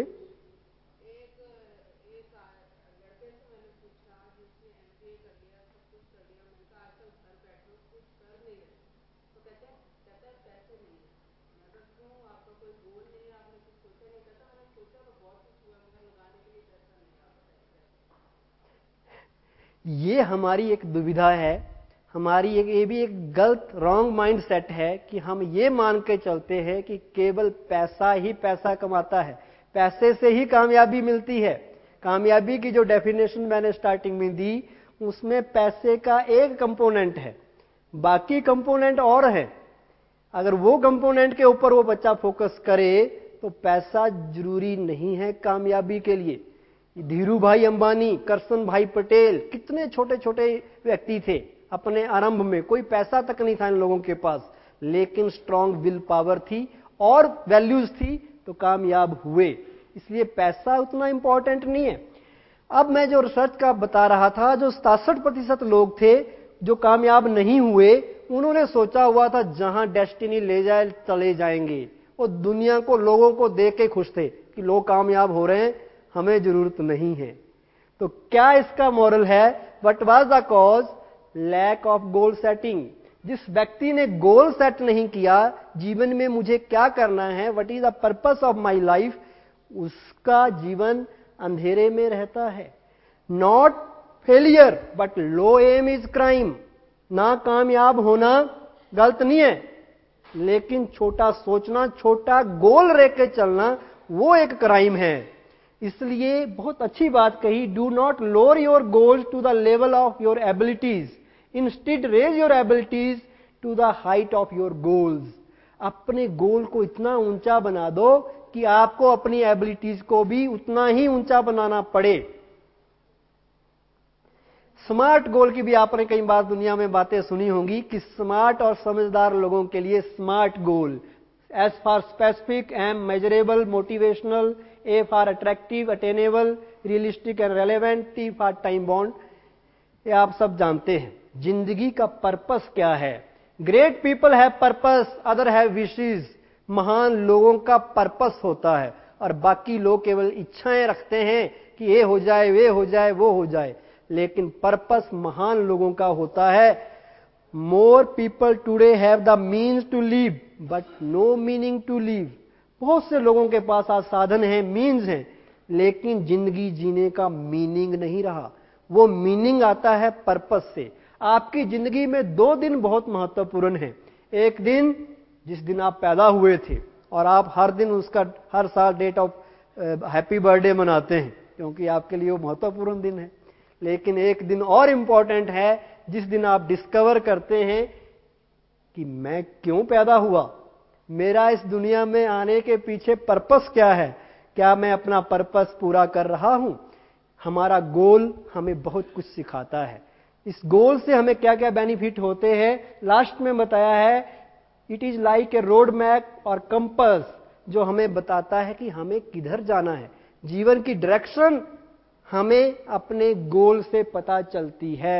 ये हमारी एक दुविधा है, हमारी एक ये भी एक गलत रॉन्ग माइंड सेट है कि हम ये मान के चलते हैं कि केवल पैसा ही पैसा कमाता है, पैसे से ही कामयाबी मिलती है। कामयाबी की जो डेफिनेशन मैंने स्टार्टिंग में दी उसमें पैसे का एक कंपोनेंट है, बाकी कंपोनेंट और है। अगर वो कंपोनेंट के ऊपर वो बच्चा फोकस करे तो पैसा जरूरी नहीं है कामयाबी के लिए। धीरू भाई अंबानी, करसन भाई पटेल, कितने छोटे छोटे व्यक्ति थे अपने आरंभ में, कोई पैसा तक नहीं था इन लोगों के पास, लेकिन स्ट्रांग विल पावर थी और वैल्यूज थी तो कामयाब हुए। इसलिए पैसा उतना इंपॉर्टेंट नहीं है। अब मैं जो रिसर्च का बता रहा था, जो सतासठ प्रतिशत लोग थे जो कामयाब नहीं हुए, उन्होंने सोचा हुआ था जहां डेस्टिनी ले जाए चले जाएंगे। वो दुनिया को, लोगों को देख के खुश थे कि लोग कामयाब हो रहे हैं, हमें जरूरत नहीं है। तो क्या इसका मॉरल है? What was the cause? Lack of goal setting. जिस व्यक्ति ने गोल सेट नहीं किया, जीवन में मुझे क्या करना है, what is the purpose of my life, उसका जीवन अंधेरे में रहता है। Not failure but low aim is crime. ना कामयाब होना गलत नहीं है, लेकिन छोटा सोचना, छोटा गोल रख के चलना, वो एक क्राइम है। इसलिए बहुत अच्छी बात कही, do not lower your goals to the level of your abilities, instead raise your abilities to the height of your goals. अपने गोल को इतना ऊंचा बना दो कि आपको अपनी एबिलिटीज को भी उतना ही ऊंचा बनाना पड़े। स्मार्ट गोल की भी आपने कई बार दुनिया में बातें सुनी होंगी कि स्मार्ट और समझदार लोगों के लिए smart goal, S for specific, M measurable, motivational, A for attractive, attainable, realistic and relevant, T for time bound. ये आप सब जानते हैं। जिंदगी का पर्पस क्या है? Great people have purpose, other have wishes. महान लोगों का पर्पस होता है और बाकी लोग केवल इच्छाएं रखते हैं कि ये हो जाए, वे हो जाए, वो हो जाए। लेकिन पर्पस महान लोगों का होता है। More people today have the means to live but no meaning to live. बहुत से लोगों के पास आज साधन है, मीन्स हैं, लेकिन जिंदगी जीने का मीनिंग नहीं रहा। वो मीनिंग आता है पर्पस से। आपकी जिंदगी में दो दिन बहुत महत्वपूर्ण हैं। एक दिन जिस दिन आप पैदा हुए थे और आप हर दिन उसका, हर साल डेट ऑफ हैप्पी बर्थडे मनाते हैं क्योंकि आपके लिए वो महत्वपूर्ण दिन है। लेकिन एक दिन और इंपॉर्टेंट है जिस दिन आप डिस्कवर करते हैं कि मैं क्यों पैदा हुआ, मेरा इस दुनिया में आने के पीछे पर्पस क्या है, क्या मैं अपना पर्पस पूरा कर रहा हूं। हमारा गोल हमें बहुत कुछ सिखाता है। इस गोल से हमें क्या क्या बेनिफिट होते हैं, लास्ट में बताया है। It is like a road map और कंपास, जो हमें बताता है कि हमें किधर जाना है। जीवन की डायरेक्शन हमें अपने गोल से पता चलती है।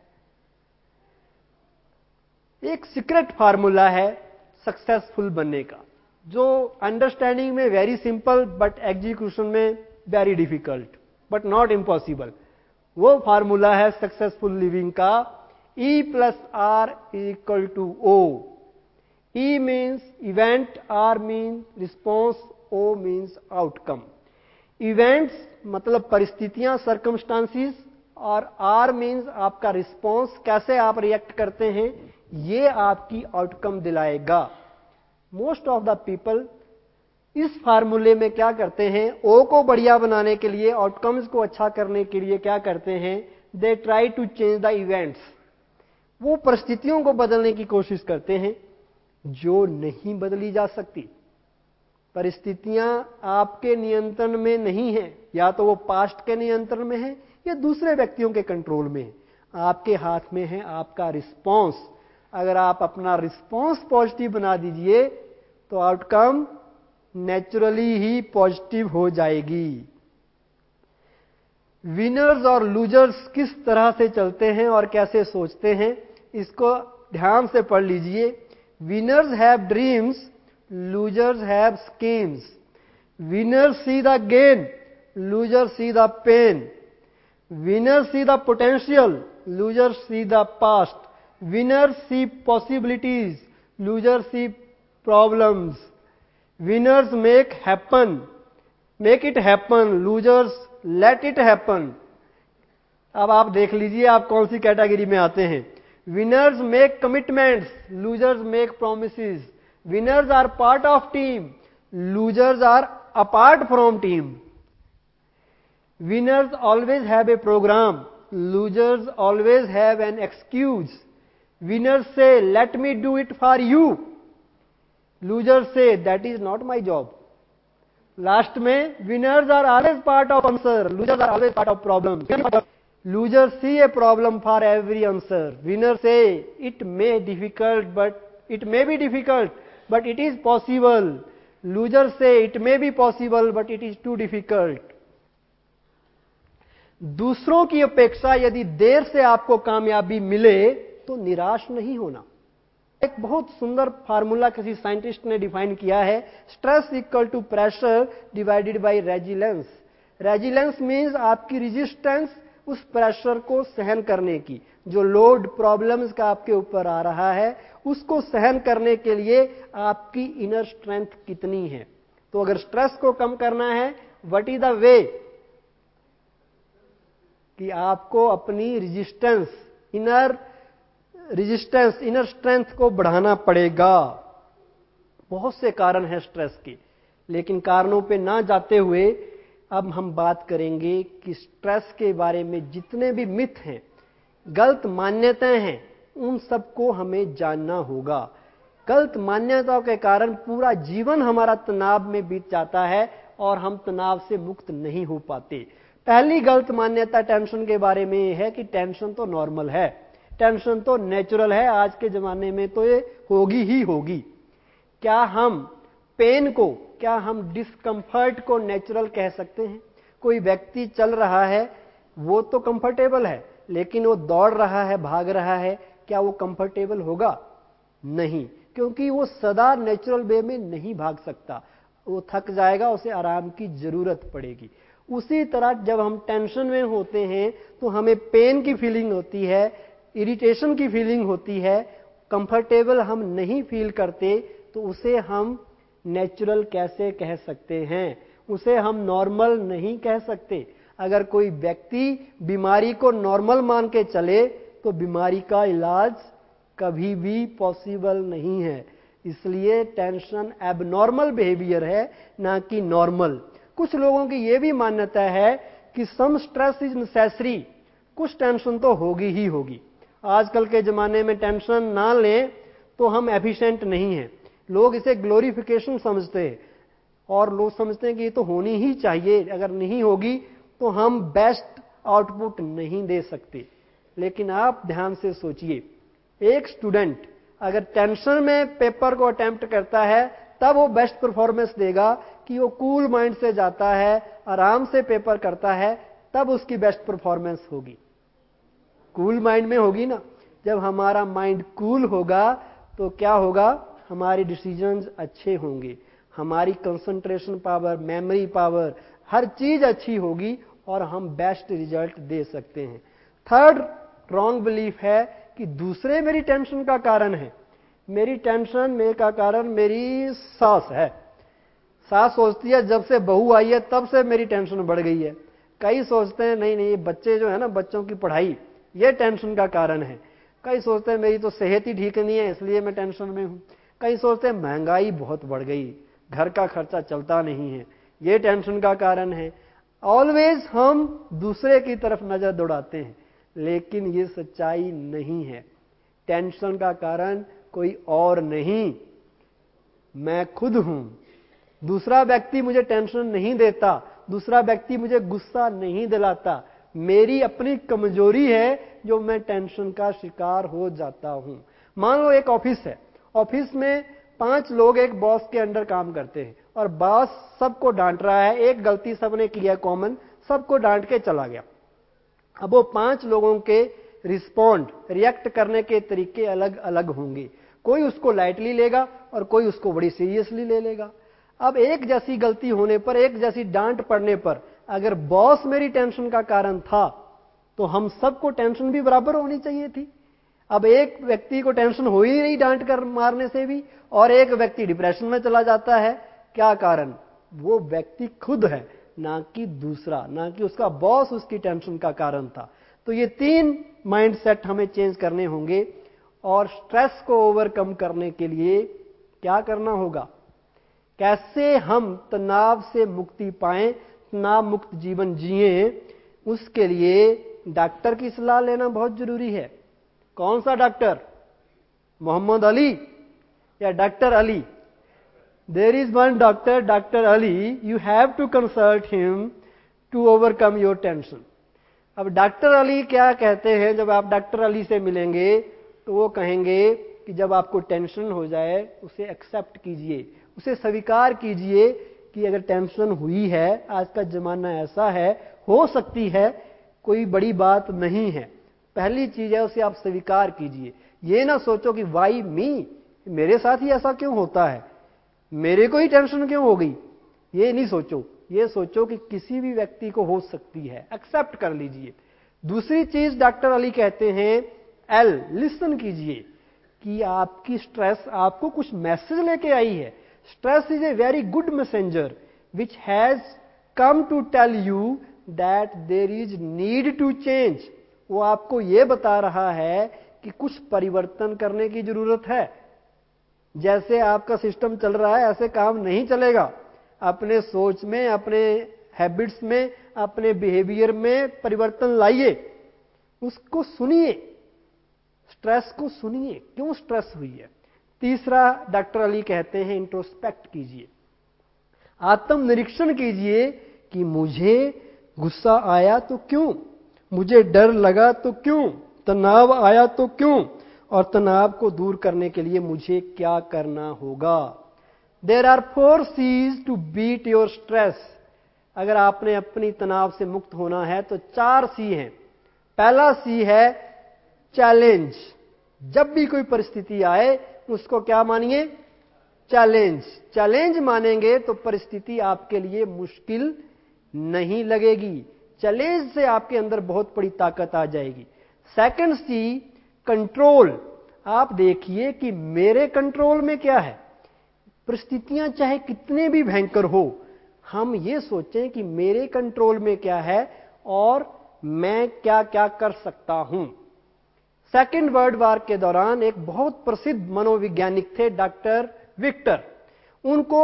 एक सीक्रेट फार्मूला है सक्सेसफुल बनने का, जो अंडरस्टैंडिंग में वेरी सिंपल बट एग्जीक्यूशन में very difficult, but not impossible. वो फार्मूला है सक्सेसफुल लिविंग का, E plus R equal to O. E means event, R means response, O means outcome. Events मतलब परिस्थितियां, सर्कमस्टांसिस, और आर मीन्स आपका रिस्पॉन्स, कैसे आप रिएक्ट करते हैं, ये आपकी आउटकम दिलाएगा। मोस्ट ऑफ द पीपल इस फार्मूले में क्या करते हैं, ओ को बढ़िया बनाने के लिए, आउटकम्स को अच्छा करने के लिए क्या करते हैं, they try to change the events. वो परिस्थितियों को बदलने की कोशिश करते हैं जो नहीं बदली जा सकती। परिस्थितियां आपके नियंत्रण में नहीं है, या तो वो पास्ट के नियंत्रण में है या दूसरे व्यक्तियों के कंट्रोल में है। आपके हाथ में है आपका रिस्पॉन्स। अगर आप अपना रिस्पॉन्स पॉजिटिव बना दीजिए तो आउटकम नेचुरली ही पॉजिटिव हो जाएगी। विनर्स और लूजर्स किस तरह से चलते हैं और कैसे सोचते हैं, इसको ध्यान से पढ़ लीजिए। Winners have dreams, losers have schemes. Winners see the gain, losers see the pain. Winners see the potential, losers see the past. Winners see possibilities, losers see problems. Winners make happen, make it happen, losers let it happen. अब आप देख लीजिए आप कौन सी कैटेगरी में आते हैं। Winners make commitments, losers make promises. Winners are part of team, losers are apart from team. Winners always have a program, losers always have an excuse. Winners say, let me do it for you. Losers say, that is not my job. Last में, winners are always part of answer, losers are always part of problem. Losers see a problem for every answer. Winners say, it may difficult, but it may be difficult, but it is possible. Losers say it may be possible, but it is too difficult. दूसरों की अपेक्षा यदि देर से आपको कामयाबी मिले तो निराश नहीं होना। एक बहुत सुंदर फार्मूला किसी साइंटिस्ट ने डिफाइन किया है, stress equal to pressure divided by resilience. Resilience means आपकी रेजिस्टेंस उस प्रेशर को सहन करने की, जो लोड प्रॉब्लम्स का आपके ऊपर आ रहा है उसको सहन करने के लिए आपकी इनर स्ट्रेंथ कितनी है। तो अगर स्ट्रेस को कम करना है, व्हाट इज द वे, कि आपको अपनी resistance, inner resistance, inner strength को बढ़ाना पड़ेगा। बहुत से कारण हैं स्ट्रेस के, लेकिन कारणों पे ना जाते हुए अब हम बात करेंगे कि स्ट्रेस के बारे में जितने भी मिथ हैं, गलत मान्यताएं हैं, उन सबको हमें जानना होगा। गलत मान्यताओं के कारण पूरा जीवन हमारा तनाव में बीत जाता है और हम तनाव से मुक्त नहीं हो पाते। पहली गलत मान्यता टेंशन के बारे में यह है कि टेंशन तो नॉर्मल है, टेंशन तो नेचुरल है, आज के जमाने में तो ये होगी ही होगी। क्या हम पेन को, क्या हम डिस्कंफर्ट को नेचुरल कह सकते हैं? कोई व्यक्ति चल रहा है, वो तो कंफर्टेबल है, लेकिन वो दौड़ रहा है, भाग रहा है, क्या वो कंफर्टेबल होगा? नहीं, क्योंकि वो सदा नेचुरल वे में नहीं भाग सकता, वो थक जाएगा, उसे आराम की जरूरत पड़ेगी। उसी तरह जब हम टेंशन में होते हैं तो हमें पेन की फीलिंग होती है, इरिटेशन की फीलिंग होती है, कंफर्टेबल हम नहीं फील करते, तो उसे हम नेचुरल कैसे कह सकते हैं? उसे हम नॉर्मल नहीं कह सकते। अगर कोई व्यक्ति बीमारी को नॉर्मल मान के चले तो बीमारी का इलाज कभी भी पॉसिबल नहीं है। इसलिए टेंशन एबनॉर्मल बिहेवियर है, ना कि नॉर्मल। कुछ लोगों की यह भी मान्यता है कि सम स्ट्रेस इज नेसेसरी, कुछ टेंशन तो होगी ही होगी। आजकल के जमाने में टेंशन ना लें तो हम एफिशिएंट नहीं हैं। लोग इसे ग्लोरिफिकेशन समझते हैं और लोग समझते हैं कि ये तो होनी ही चाहिए, अगर नहीं होगी तो हम बेस्ट आउटपुट नहीं दे सकते। लेकिन आप ध्यान से सोचिए, एक स्टूडेंट अगर टेंशन में पेपर को अटेम्प्ट करता है तब वो बेस्ट परफॉर्मेंस देगा कि वो कूल माइंड से जाता है, आराम से पेपर करता है, तब उसकी बेस्ट परफॉर्मेंस होगी। कूल माइंड में होगी ना। जब हमारा माइंड कूल होगा तो क्या होगा? हमारी डिसीजंस अच्छे होंगे, हमारी कंसंट्रेशन पावर, मेमोरी पावर, हर चीज अच्छी होगी और हम बेस्ट रिजल्ट दे सकते हैं। थर्ड रॉन्ग बिलीफ है कि दूसरे मेरी टेंशन का कारण है। मेरी टेंशन में का कारण मेरी सास है। सास सोचती है जब से बहू आई है तब से मेरी टेंशन बढ़ गई है। कई सोचते हैं नहीं नहीं बच्चे जो है ना, बच्चों की पढ़ाई, ये टेंशन का कारण है। कई सोचते हैं मेरी तो सेहत ही ठीक नहीं है इसलिए मैं टेंशन में हूं। कई सोचते हैं महंगाई बहुत बढ़ गई, घर का खर्चा चलता नहीं है, ये टेंशन का कारण है। ऑलवेज हम दूसरे की तरफ नजर दौड़ाते हैं, लेकिन ये सच्चाई नहीं है। टेंशन का कारण कोई और नहीं, मैं खुद हूं। दूसरा व्यक्ति मुझे टेंशन नहीं देता, दूसरा व्यक्ति मुझे गुस्सा नहीं दिलाता। मेरी अपनी कमजोरी है जो मैं टेंशन का शिकार हो जाता हूं। मान लो एक ऑफिस है, ऑफिस में पांच लोग एक बॉस के अंडर काम करते हैं और बॉस सबको डांट रहा है, एक गलती सबने किया कॉमन, सबको डांट के चला गया। अब वो पांच लोगों के रिस्पॉन्ड, रिएक्ट करने के तरीके अलग अलग होंगे। कोई उसको लाइटली लेगा और कोई उसको बड़ी सीरियसली ले लेगा। अब एक जैसी गलती होने पर, एक जैसी डांट पड़ने पर, अगर बॉस मेरी टेंशन का कारण था तो हम सबको टेंशन भी बराबर होनी चाहिए थी। अब एक व्यक्ति को टेंशन हो ही नहीं डांट कर मारने से भी, और एक व्यक्ति डिप्रेशन में चला जाता है। क्या कारण? वो व्यक्ति खुद है, ना कि दूसरा, ना कि उसका बॉस उसकी टेंशन का कारण था। तो ये तीन माइंडसेट हमें चेंज करने होंगे। और स्ट्रेस को ओवरकम करने के लिए क्या करना होगा? कैसे हम तनाव से मुक्ति पाएं, तनाव मुक्त जीवन जिएं, उसके लिए डॉक्टर की सलाह लेना बहुत जरूरी है। कौन सा डॉक्टर? मोहम्मद अली या doctor Ali? There is one doctor, doctor Ali, you have to consult him to overcome your tension. अब डॉक्टर अली क्या कहते हैं? जब आप डॉक्टर अली से मिलेंगे तो वो कहेंगे कि जब आपको टेंशन हो जाए उसे एक्सेप्ट कीजिए, उसे स्वीकार कीजिए कि अगर टेंशन हुई है, आज का जमाना ऐसा है, हो सकती है, कोई बड़ी बात नहीं है। पहली चीज है उसे आप स्वीकार कीजिए। ये ना सोचो कि वाई मी, मेरे साथ ही ऐसा क्यों होता है, मेरे को ही टेंशन क्यों हो गई, ये नहीं सोचो। ये सोचो कि किसी भी व्यक्ति को हो सकती है, एक्सेप्ट कर लीजिए। दूसरी चीज डॉक्टर अली कहते हैं, एल, लिसन कीजिए कि आपकी स्ट्रेस आपको कुछ मैसेज लेके आई है। Stress is a very good messenger which has come to tell you that there is need to change. वो आपको ये बता रहा है कि कुछ परिवर्तन करने की जरूरत है। जैसे आपका सिस्टम चल रहा है ऐसे काम नहीं चलेगा। अपने सोच में, अपने हैबिट्स में, अपने बिहेवियर में परिवर्तन लाइए, उसको सुनिए, स्ट्रेस को सुनिए, क्यों स्ट्रेस हुई है। तीसरा डॉक्टर अली कहते हैं इंट्रोस्पेक्ट कीजिए, आत्मनिरीक्षण कीजिए कि मुझे गुस्सा आया तो क्यों, मुझे डर लगा तो क्यों, तनाव आया तो क्यों, और तनाव को दूर करने के लिए मुझे क्या करना होगा। There are four Cs to beat your stress. अगर आपने अपनी तनाव से मुक्त होना है तो चार सी हैं। पहला सी है चैलेंज। जब भी कोई परिस्थिति आए उसको क्या मानिए, चैलेंज। चैलेंज मानेंगे तो परिस्थिति आपके लिए मुश्किल नहीं लगेगी, चैलेंज से आपके अंदर बहुत बड़ी ताकत आ जाएगी। Second C control. आप देखिए कि मेरे कंट्रोल में क्या है। परिस्थितियां चाहे कितने भी भयंकर हो, हम ये सोचें कि मेरे कंट्रोल में क्या है और मैं क्या क्या कर सकता हूं। सेकेंड वर्ल्ड वॉर के दौरान एक बहुत प्रसिद्ध मनोवैज्ञानिक थे डॉक्टर विक्टर। उनको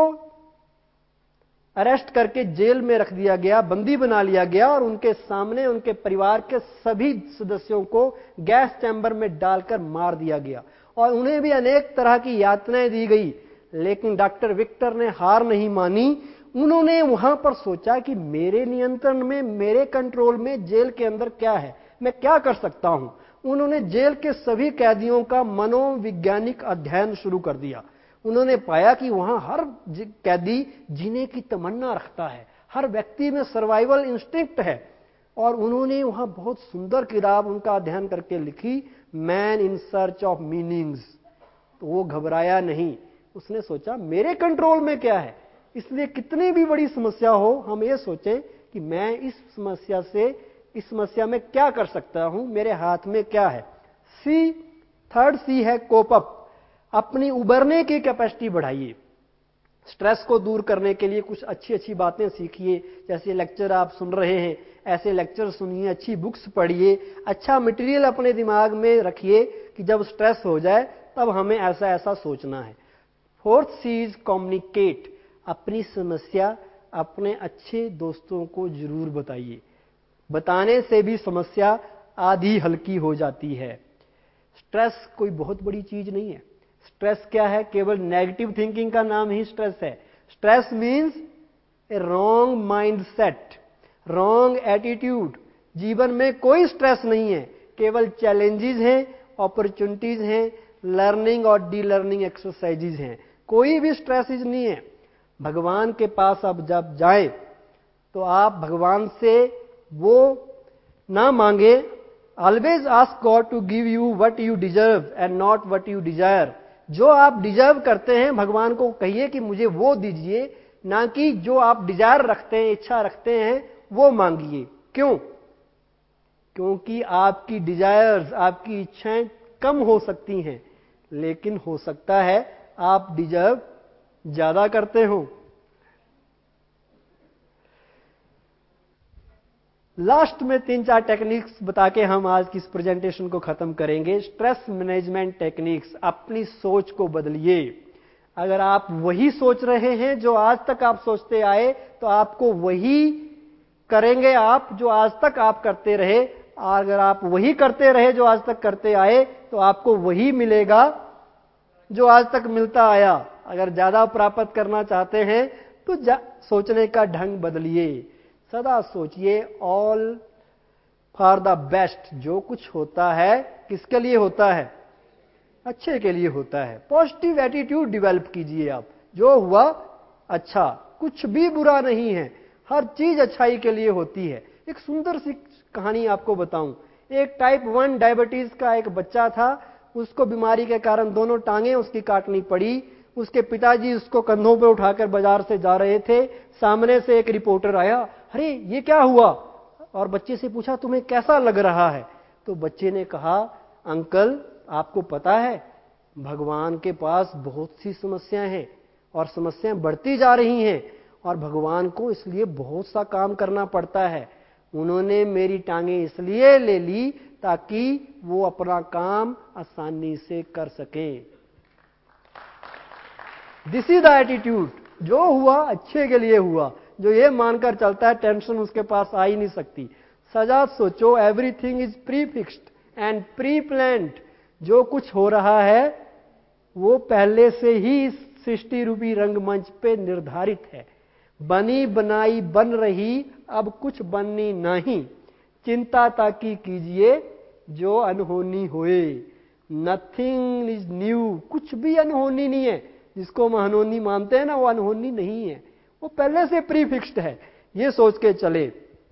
अरेस्ट करके जेल में रख दिया गया, बंदी बना लिया गया और उनके सामने उनके परिवार के सभी सदस्यों को गैस चैम्बर में डालकर मार दिया गया और उन्हें भी अनेक तरह की यातनाएं दी गई। लेकिन डॉक्टर विक्टर ने हार नहीं मानी। उन्होंने वहां पर सोचा कि मेरे नियंत्रण में, मेरे कंट्रोल में जेल के अंदर क्या है, मैं क्या कर सकता हूं। उन्होंने जेल के सभी कैदियों का मनोवैज्ञानिक अध्ययन शुरू कर दिया। उन्होंने पाया कि वहां हर कैदी जीने की तमन्ना रखता है, हर व्यक्ति में सर्वाइवल इंस्टिंक्ट है। और उन्होंने वहां बहुत सुंदर किताब उनका अध्ययन करके लिखी, man in search of meanings. तो वो घबराया नहीं, उसने सोचा मेरे कंट्रोल में क्या है। इसलिए कितनी भी बड़ी समस्या हो, हम ये सोचें कि मैं इस समस्या से, इस समस्या में क्या कर सकता हूं, मेरे हाथ में क्या है। सी, थर्ड सी है कोप अप। अपनी उबरने की कैपेसिटी बढ़ाइए। स्ट्रेस को दूर करने के लिए कुछ अच्छी अच्छी बातें सीखिए। जैसे लेक्चर आप सुन रहे हैं, ऐसे लेक्चर सुनिए, अच्छी बुक्स पढ़िए, अच्छा मटेरियल अपने दिमाग में रखिए कि जब स्ट्रेस हो जाए तब हमें ऐसा ऐसा सोचना है। फोर्थ चीज कम्युनिकेट। अपनी समस्या अपने अच्छे दोस्तों को जरूर बताइए। बताने से भी समस्या आधी हल्की हो जाती है। स्ट्रेस कोई बहुत बड़ी चीज नहीं है। स्ट्रेस क्या है? केवल नेगेटिव थिंकिंग का नाम ही स्ट्रेस है। Stress means a wrong mind set, wrong attitude. जीवन में कोई स्ट्रेस नहीं है, केवल चैलेंजेस हैं, अपॉर्चुनिटीज हैं, लर्निंग और डी लर्निंग एक्सरसाइजेज हैं। कोई भी स्ट्रेस नहीं है। भगवान के पास अब जब जाए तो आप भगवान से वो ना मांगे, always ask God to give you what you deserve and not what you desire. जो आप डिजर्व करते हैं भगवान को कहिए कि मुझे वो दीजिए, ना कि जो आप डिजायर रखते हैं, इच्छा रखते हैं, वो मांगिए। क्यों? क्योंकि आपकी डिजायर्स, आपकी इच्छाएं कम हो सकती हैं, लेकिन हो सकता है आप डिजर्व ज्यादा करते हो। लास्ट में तीन चार टेक्निक्स बता के हम आज की इस प्रेजेंटेशन को खत्म करेंगे। Stress management techniques. अपनी सोच को बदलिए। अगर आप वही सोच रहे हैं जो आज तक आप सोचते आए, तो आपको वही करेंगे आप जो आज तक आप करते रहे। अगर आप वही करते रहे जो आज तक करते आए, तो आपको वही मिलेगा जो आज तक मिलता आया। अगर ज्यादा प्राप्त करना चाहते हैं तो सोचने का ढंग बदलिए। सदा सोचिए ऑल फॉर द बेस्ट। जो कुछ होता है किसके लिए होता है? अच्छे के लिए होता है। पॉजिटिव एटीट्यूड डेवलप कीजिए आप। जो हुआ अच्छा, कुछ भी बुरा नहीं है, हर चीज अच्छाई के लिए होती है। एक सुंदर सी कहानी आपको बताऊं। एक टाइप वन डायबिटीज का एक बच्चा था। उसको बीमारी के कारण दोनों टांगे उसकी काटनी पड़ी। उसके पिताजी उसको कंधों पर उठाकर बाजार से जा रहे थे। सामने से एक रिपोर्टर आया, अरे ये क्या हुआ? और बच्चे से पूछा तुम्हें कैसा लग रहा है? तो बच्चे ने कहा, अंकल आपको पता है भगवान के पास बहुत सी समस्याएं हैं और समस्याएं बढ़ती जा रही हैं और भगवान को इसलिए बहुत सा काम करना पड़ता है। उन्होंने मेरी टांगे इसलिए ले ली ताकि वो अपना काम आसानी से कर सके। This is the attitude. जो हुआ अच्छे के लिए हुआ, जो ये मानकर चलता है टेंशन उसके पास आ ही नहीं सकती। सजा सोचो, everything is pre fixed and pre planned. जो कुछ हो रहा है वो पहले से ही इस सृष्टि रूपी रंगमंच पे निर्धारित है। बनी बनाई बन रही, अब कुछ बननी नहीं। चिंता ताकि कीजिए जो अनहोनी होए। नथिंग इज न्यू, कुछ भी अनहोनी नहीं है। जिसको हम अनहोनी मानते हैं ना, वो अनहोनी नहीं है, वो पहले से प्री फिक्स्ड है। ये सोच के चले।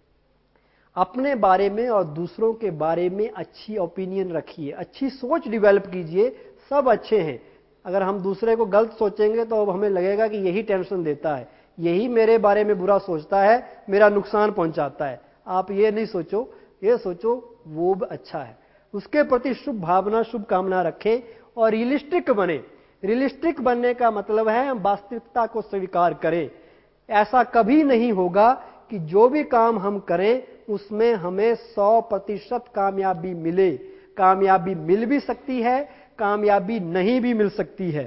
अपने बारे में और दूसरों के बारे में अच्छी ओपिनियन रखिए, अच्छी सोच डेवलप कीजिए। सब अच्छे हैं। अगर हम दूसरे को गलत सोचेंगे तो हमें लगेगा कि यही टेंशन देता है, यही मेरे बारे में बुरा सोचता है, मेरा नुकसान पहुंचाता है। आप ये नहीं सोचो, ये सोचो वो भी अच्छा है। उसके प्रति शुभ भावना, शुभ कामना रखें और रियलिस्टिक बने। रियलिस्टिक बनने का मतलब है हम वास्तविकता को स्वीकार करें। ऐसा कभी नहीं होगा कि जो भी काम हम करें उसमें हमें सौ प्रतिशत कामयाबी मिले। कामयाबी मिल भी सकती है, कामयाबी नहीं भी मिल सकती है।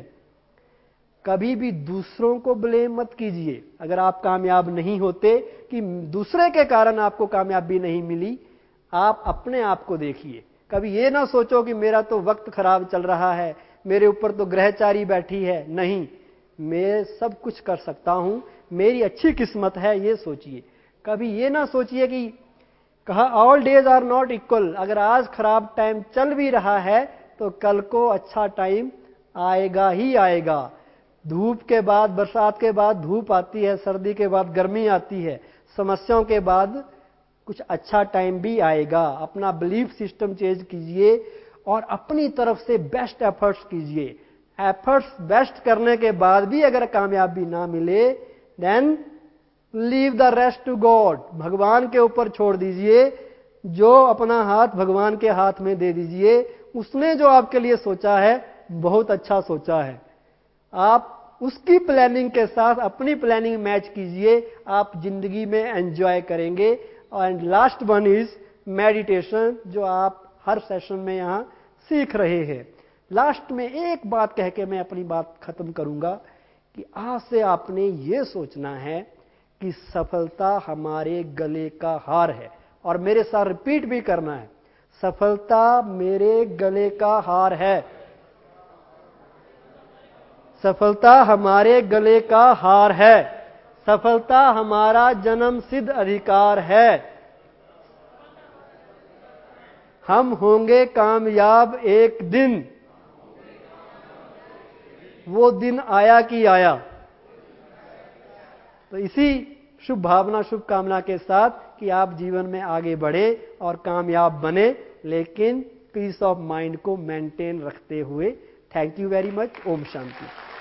कभी भी दूसरों को ब्लेम मत कीजिए अगर आप कामयाब नहीं होते कि दूसरे के कारण आपको कामयाबी नहीं मिली। आप अपने आप को देखिए। कभी ये ना सोचो कि मेरा तो वक्त खराब चल रहा है, मेरे ऊपर तो ग्रहचारी बैठी है। नहीं, मैं सब कुछ कर सकता हूं, मेरी अच्छी किस्मत है, ये सोचिए। कभी ये ना सोचिए कि कहा all days are not equal. अगर आज खराब टाइम चल भी रहा है तो कल को अच्छा टाइम आएगा ही आएगा। धूप के बाद, बरसात के बाद धूप आती है, सर्दी के बाद गर्मी आती है, समस्याओं के बाद कुछ अच्छा टाइम भी आएगा। अपना बिलीफ सिस्टम चेंज कीजिए और अपनी तरफ से बेस्ट एफर्ट्स कीजिए। एफर्ट्स बेस्ट करने के बाद भी अगर कामयाबी ना मिले, then leave the rest to God. भगवान के ऊपर छोड़ दीजिए। जो अपना हाथ भगवान के हाथ में दे दीजिए। उसने जो आपके लिए सोचा है बहुत अच्छा सोचा है। आप उसकी प्लानिंग के साथ अपनी प्लानिंग मैच कीजिए, आप जिंदगी में एंजॉय करेंगे। And last one is meditation, जो आप हर सेशन में यहां सीख रहे हैं। लास्ट में एक बात कह के मैं अपनी बात खत्म करूंगा कि आज से आपने ये सोचना है कि सफलता हमारे गले का हार है। और मेरे साथ रिपीट भी करना है, सफलता मेरे गले का हार है। सफलता हमारे गले का हार है। सफलता हमारा जन्म सिद्ध अधिकार है। हम होंगे कामयाब एक दिन। वो दिन आया कि आया। तो इसी शुभ भावना, शुभ कामना के साथ कि आप जीवन में आगे बढ़े और कामयाब बने, लेकिन पीस ऑफ माइंड को मेंटेन रखते हुए। Thank you very much. ओम शांति।